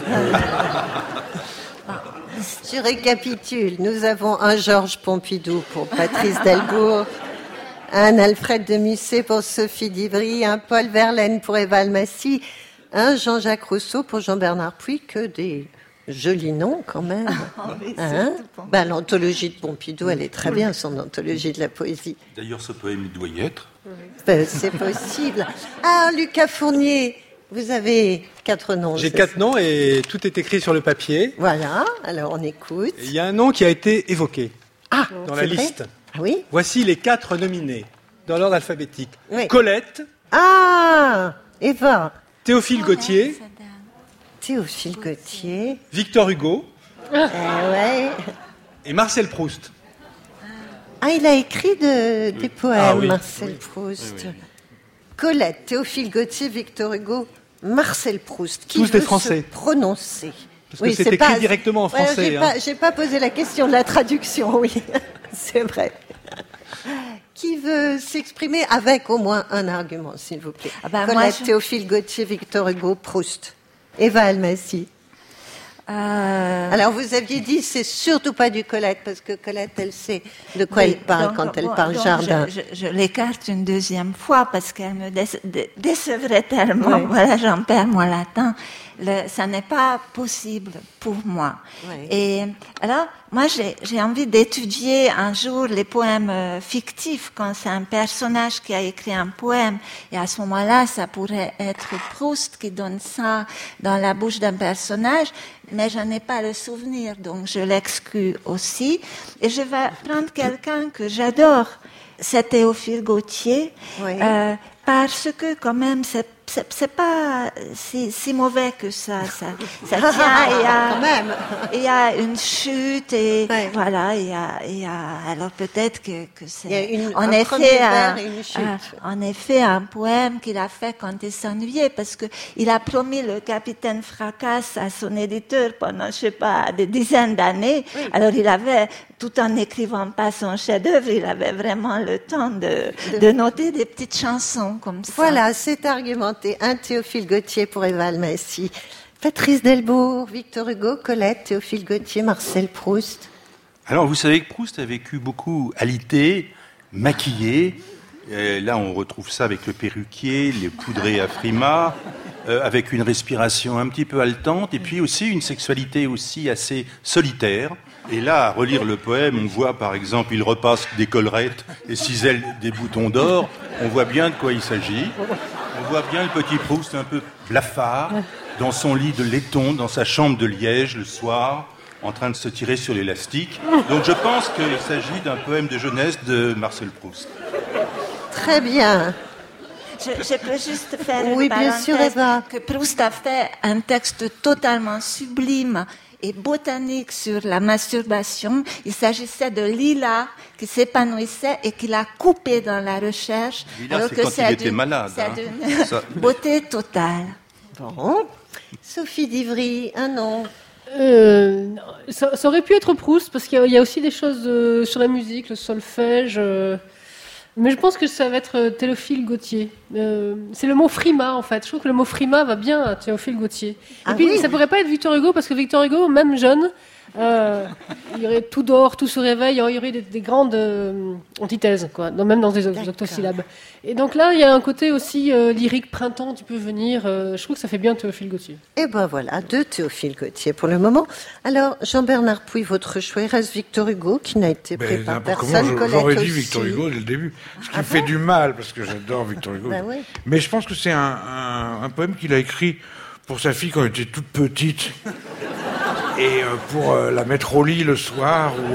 Je récapitule. Nous avons un Georges Pompidou pour Patrice Delbourg, un Alfred de Musset pour Sophie d'Ivry, un Paul Verlaine pour Eva Almasy, un Jean-Jacques Rousseau pour Jean-Bernard Puy, que des jolis noms quand même. L'anthologie de Pompidou, elle est très bien, son anthologie de la poésie. D'ailleurs, ce poème doit y être. C'est possible. Ah, Lucas Fournier, vous avez 4 noms. J'ai 4 noms et tout est écrit sur le papier. Voilà, alors on écoute. Il y a un nom qui a été évoqué dans la liste. Ah oui. Voici les 4 nominés, dans l'ordre alphabétique. Oui. Colette. Eva. Théophile Gautier. Théophile Gautier. Victor Hugo. Ouais. Et Marcel Proust. Ah, il a écrit des poèmes, oui. Marcel Proust. Oui, oui. Colette, Théophile Gautier, Victor Hugo, Marcel Proust. Qui Tous des veut Français. se prononcer? Parce que c'est écrit directement en français. J'ai pas posé la question de la traduction, oui. C'est vrai. Qui veut s'exprimer avec au moins un argument, s'il vous plaît? Colette, Théophile Gautier, Victor Hugo, Proust. Eva Almasy. Alors, vous aviez dit, c'est surtout pas du Colette, parce que Colette, elle sait de quoi elle parle quand elle parle jardin. Je l'écarte une deuxième fois parce qu'elle me décevrait tellement. Oui. Voilà, j'en perds mon latin. Ça n'est pas possible pour moi. Oui. Et alors, moi, j'ai envie d'étudier un jour les poèmes fictifs quand c'est un personnage qui a écrit un poème. Et à ce moment-là, ça pourrait être Proust qui donne ça dans la bouche d'un personnage. Mais je n'ai pas le souvenir, donc je l'exclus aussi. Et je vais prendre quelqu'un que j'adore, c'est Théophile Gautier, Oui. parce que quand même, c'est pas si mauvais que ça tient. Quand même. Il y a une chute et Ouais. voilà, il y a alors peut-être que c'est Il y a un premier vers et une chute. en effet un poème qu'il a fait quand il s'ennuyait parce que il a promis le capitaine Fracasse à son éditeur pendant je sais pas des dizaines d'années. Oui. Alors il avait, tout en n'écrivant pas son chef-d'œuvre, il avait vraiment le temps de noter des petites chansons comme ça. Voilà, c'est argumenté. Un Théophile Gautier pour Eva Almasy. Patrice Delbourg, Victor Hugo, Colette, Théophile Gautier, Marcel Proust. Alors, vous savez que Proust a vécu beaucoup alité, maquillé. Et là, on retrouve ça avec le perruquier, les poudrés à Frima, avec une respiration un petit peu haletante, et puis aussi une sexualité aussi assez solitaire. Et là, à relire le poème, on voit par exemple, il repasse des collerettes et cisèle des boutons d'or. On voit bien de quoi il s'agit. On voit bien le petit Proust un peu blafard, dans son lit de laiton, dans sa chambre de Liège le soir, en train de se tirer sur l'élastique. Donc je pense qu'il s'agit d'un poème de jeunesse de Marcel Proust. Très bien. Je peux juste faire Oui, une bien parenthèse sûr, Eva. que Proust a fait un texte totalement sublime et botanique sur la masturbation. Il s'agissait de Lila qui s'épanouissait et qu'il a coupé dans la recherche. Lila, alors c'est que quand il était d'une- malade, c'est hein. d'une Ça. beauté totale. Bon. Sophie Divry, un nom. Ça aurait pu être Proust, parce qu'il y a aussi des choses sur la musique, le solfège. Mais je pense que ça va être Théophile Gautier. C'est le mot frima, en fait. Je trouve que le mot frima va bien à Théophile Gautier. Ah Et puis, oui. ça pourrait pas être Victor Hugo, parce que Victor Hugo, même jeune, il y aurait tout dort, tout se réveille, il y aurait des grandes antithèses, quoi, même dans des octosyllabes. Et donc là, il y a un côté aussi lyrique, printemps, tu peux venir. Je trouve que ça fait bien Théophile Gautier. Et ben voilà, deux Théophile Gautier pour le moment. Alors, Jean-Bernard Pouy, votre choix, il reste Victor Hugo, qui n'a été pris par personne. Colette J'aurais dit aussi. Victor Hugo dès le début. Ce qui me fait du mal, parce que j'adore Victor Hugo. Ben oui. Mais je pense que c'est un poème qu'il a écrit pour sa fille quand elle était toute petite. Et pour la mettre au lit le soir, où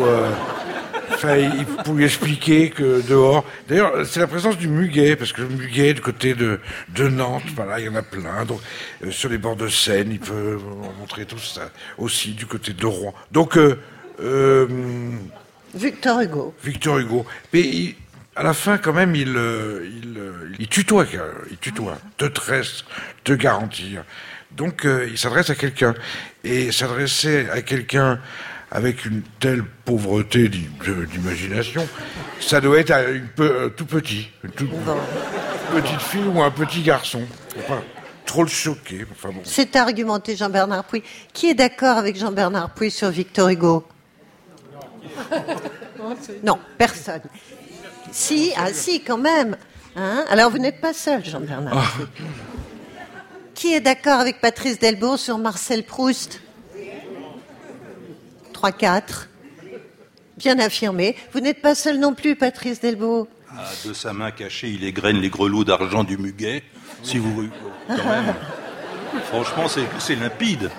il pouvait expliquer que dehors... D'ailleurs, c'est la présence du muguet, parce que le muguet, du côté de Nantes, voilà, il y en a plein. Donc, sur les bords de Seine, il peut montrer tout ça. Aussi, du côté de Rouen. Donc, Victor Hugo. Victor Hugo. Mais à la fin, quand même, il tutoie. Il tutoie. Te tresse, te garantir. Donc, il s'adresse à quelqu'un. Et s'adresser à quelqu'un avec une telle pauvreté d'imagination, ça doit être à tout petit. Une toute petite fille ou un petit garçon. Faut pas trop le choquer. Enfin, bon. C'est argumenté, Jean-Bernard Pouy. Qui est d'accord avec Jean-Bernard Pouy sur Victor Hugo? Non, personne. Si, quand même. Hein? Alors, vous n'êtes pas seul, Jean-Bernard Pouy. Qui est d'accord avec Patrice Delbourg sur Marcel Proust? 3-4. Bien affirmé. Vous n'êtes pas seul non plus, Patrice Delbourg. De sa main cachée, il égrène les grelots d'argent du muguet. Si vous voulez, quand même. Franchement, c'est limpide.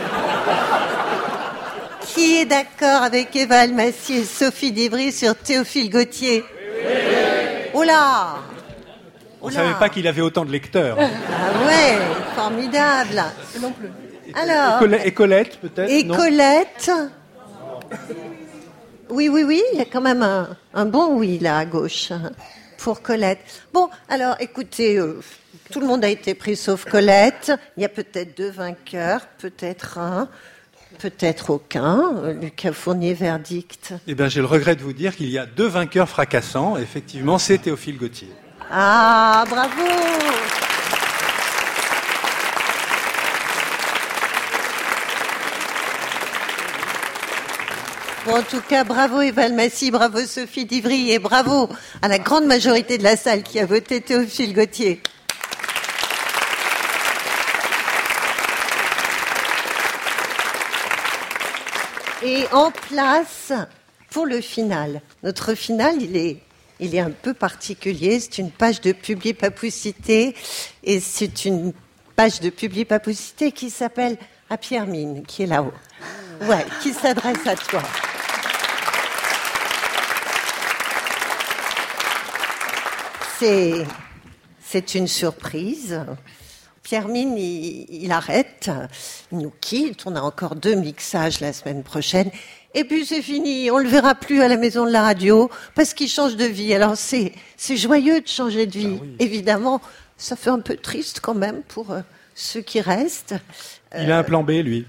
Qui est d'accord avec Eva Almasy et Sophie Divry sur Théophile Gautier? Oh là! On ne savait pas qu'il avait autant de lecteurs. Ah ouais, formidable. Non plus. Alors, Et Colette, peut-être? et non Colette? Oui, il y a quand même un bon oui là à gauche pour Colette. Bon, alors écoutez, tout le monde a été pris sauf Colette. Il y a peut-être 2 vainqueurs, peut-être un, peut-être aucun. Lucas Fournier, verdict. Eh bien, j'ai le regret de vous dire qu'il y a 2 vainqueurs fracassants. Effectivement, c'est Théophile Gautier. Ah, bravo! Bon, en tout cas, bravo Eva Almassi, bravo Sophie Divry et bravo à la grande majorité de la salle qui a voté Théophile Gautier. Et en place pour le final. Notre final, il est un peu particulier. C'est une page de Publi-Papoucité et c'est une page de Publi-Papoucité qui s'appelle à Pierre Mine, qui est là-haut. Ouais, qui s'adresse à toi. C'est une surprise. Pierre Mine, il arrête, il nous quitte. On a encore 2 mixages la semaine prochaine. Et puis c'est fini, on le verra plus à la Maison de la Radio parce qu'il change de vie. Alors c'est joyeux de changer de vie. Oui. Évidemment, ça fait un peu triste quand même pour ceux qui restent. Il a un plan B, lui.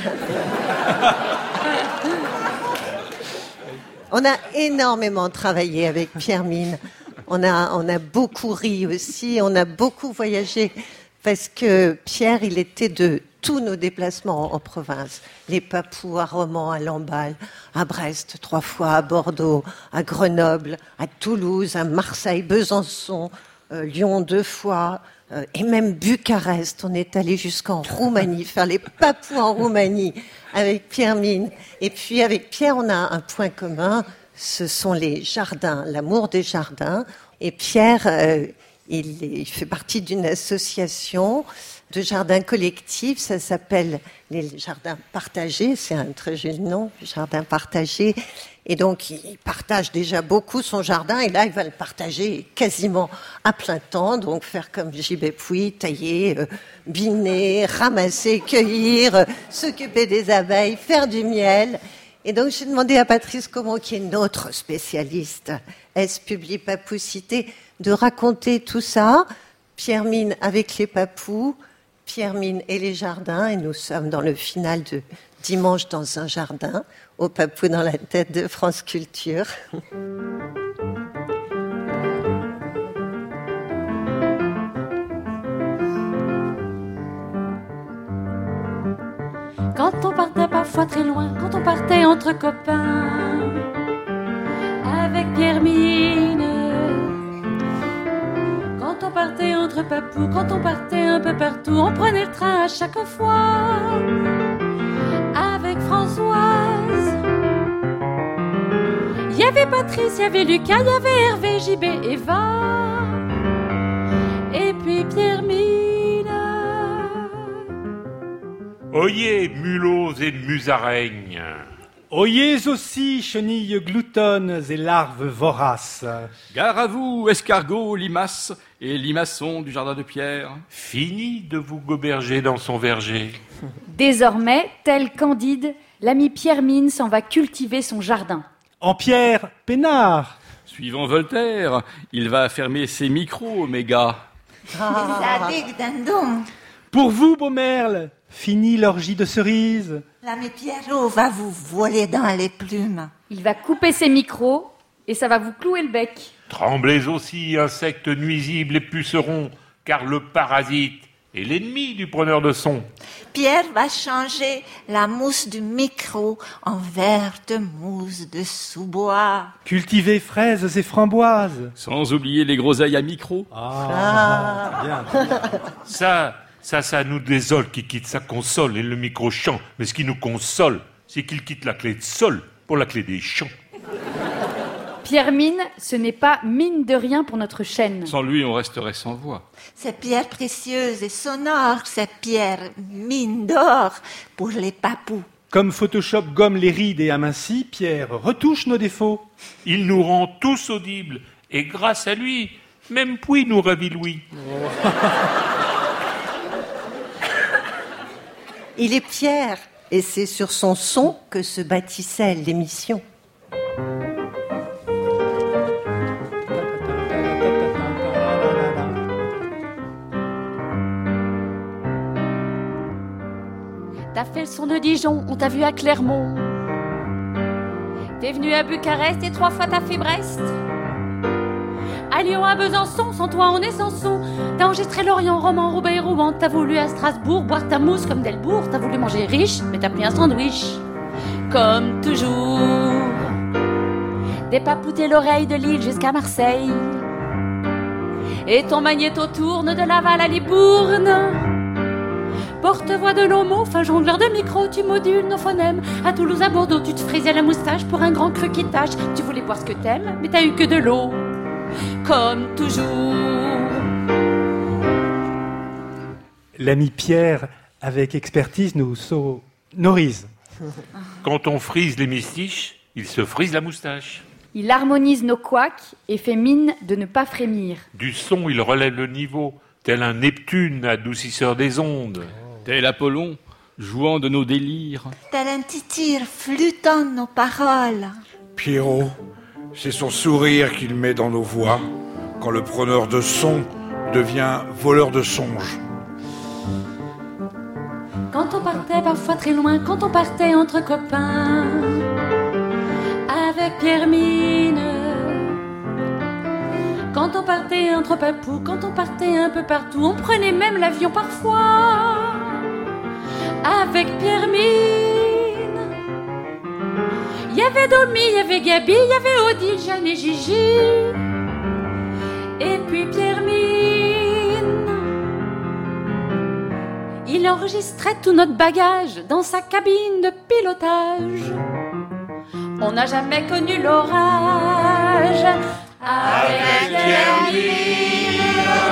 On a énormément travaillé avec Pierre Mine. On a beaucoup ri aussi, on a beaucoup voyagé parce que Pierre, il était de tous nos déplacements en province. Les Papous, à Romans, à Lamballe, à Brest 3 fois, à Bordeaux, à Grenoble, à Toulouse, à Marseille, Besançon, Lyon 2 fois, et même Bucarest. On est allé jusqu'en Roumanie, faire les Papous en Roumanie avec Pierre Mine. Et puis avec Pierre, on a un point commun, ce sont les jardins, l'amour des jardins. Et Pierre, il fait partie d'une association de jardins collectifs, ça s'appelle les jardins partagés, c'est un très joli nom, jardin partagé. Et donc, il partage déjà beaucoup son jardin, et là, il va le partager quasiment à plein temps, donc faire comme JB Pouy, tailler, biner, ramasser, cueillir, s'occuper des abeilles, faire du miel. Et donc, j'ai demandé à Patrice Caumont, qui est notre spécialiste, Publi-Papoucité, de raconter tout ça. Pierre Mine avec les Papous, Pierre Mine et les jardins, et nous sommes dans le final de Dimanche dans un jardin, au Papou dans la tête de France Culture. Quand on partait parfois très loin, quand on partait entre copains, avec Pierre Mine, quand on partait entre papous, quand on partait un peu partout, on prenait le train à chaque fois, avec Françoise. Il y avait Patrice, il y avait Lucas, il y avait Hervé, JB, Eva, et puis Pierre Mine. Oyez, mulots et musaraignes. Oyez aussi, chenilles gloutonnes et larves voraces. Gare à vous, escargots, limaces et limaçons du jardin de Pierre. Fini de vous goberger dans son verger. Désormais, tel Candide, l'ami Pierre Mine s'en va cultiver son jardin. En pierre, peinard. Suivant Voltaire, il va fermer ses micros, mes gars. Sadique dindon. Pour vous, beau merle, fini l'orgie de cerises. L'ami Pierrot va vous voler dans les plumes. Il va couper ses micros et ça va vous clouer le bec. Tremblez aussi, insectes nuisibles et pucerons, car le parasite est l'ennemi du preneur de son. Pierre va changer la mousse du micro en verte mousse de sous-bois. Cultiver fraises et framboises. Sans oublier les groseilles à micro. Bien. Ça nous désole qu'il quitte sa console et le micro-champ. Mais ce qui nous console, c'est qu'il quitte la clé de sol pour la clé des champs. Pierre Mine, ce n'est pas mine de rien pour notre chaîne. Sans lui, on resterait sans voix. Ces pierres précieuses et sonores, ces pierres mines d'or pour les papous. Comme Photoshop gomme les rides et amincit, Pierre retouche nos défauts. Il nous rend tous audibles. Et grâce à lui, même Pouy nous ravit Louis. Il est Pierre, et c'est sur son son que se bâtissait l'émission. T'as fait le son de Dijon, on t'a vu à Clermont. T'es venu à Bucarest et 3 fois t'as fait Brest. À Lyon, à Besançon, sans toi on est sans son. T'as enregistré Lorient, Romans, Roubaix et Rouen. T'as voulu à Strasbourg boire ta mousse comme Delbourg. T'as voulu manger riche, mais t'as pris un sandwich. Comme toujours. Dépapouté l'oreille de Lille jusqu'à Marseille. Et ton magnéto tourne de Laval à Libourne. Porte-voix de nos mots, fin jongleur de micro, tu modules nos phonèmes. À Toulouse, à Bordeaux, tu te frisais la moustache pour un grand cru qui tâche. Tu voulais boire ce que t'aimes, mais t'as eu que de l'eau. Comme toujours. L'ami Pierre, avec expertise, nous sonorise. Quand on frise les mystiches, il se frise la moustache. Il harmonise nos couacs et fait mine de ne pas frémir. Du son, il relève le niveau, tel un Neptune adoucisseur des ondes. Tel Apollon, jouant de nos délires. Tel un titir flûtant nos paroles. Pierrot, c'est son sourire qu'il met dans nos voix quand le preneur de son devient voleur de songes. Quand on partait parfois très loin, quand on partait entre copains, avec Pierre Mine. Quand on partait entre papous, quand on partait un peu partout, on prenait même l'avion parfois, avec Pierre Mine. Il y avait Domi, il y avait Gabi, il y avait Odile, Jeanne et Gigi. Et puis Pierre Mine, il enregistrait tout notre bagage dans sa cabine de pilotage. On n'a jamais connu l'orage avec Pierre Mine.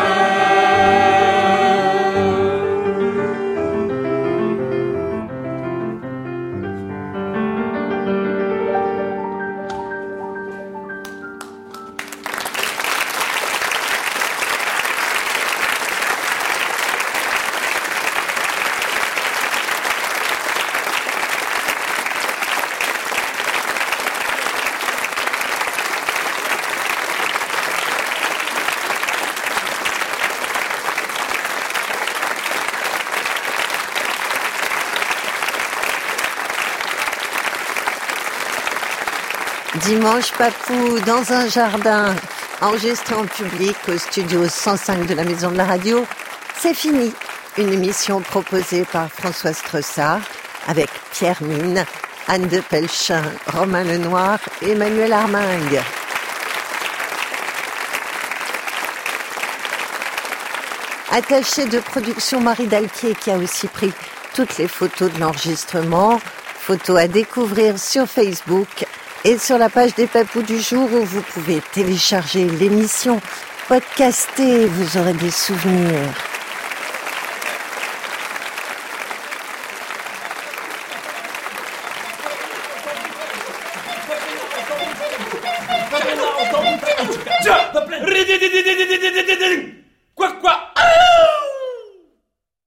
Dimanche Papou dans un jardin, enregistré en public au studio 105 de la Maison de la Radio. C'est fini. Une émission proposée par François Stressart avec Pierre Mine, Anne de Pelchin, Romain Lenoir et Emmanuel Armingue. Attachée de production Marie Dalquier qui a aussi pris toutes les photos de l'enregistrement. Photos à découvrir sur Facebook et sur la page des Papous du jour où vous pouvez télécharger l'émission, podcaster, vous aurez des souvenirs.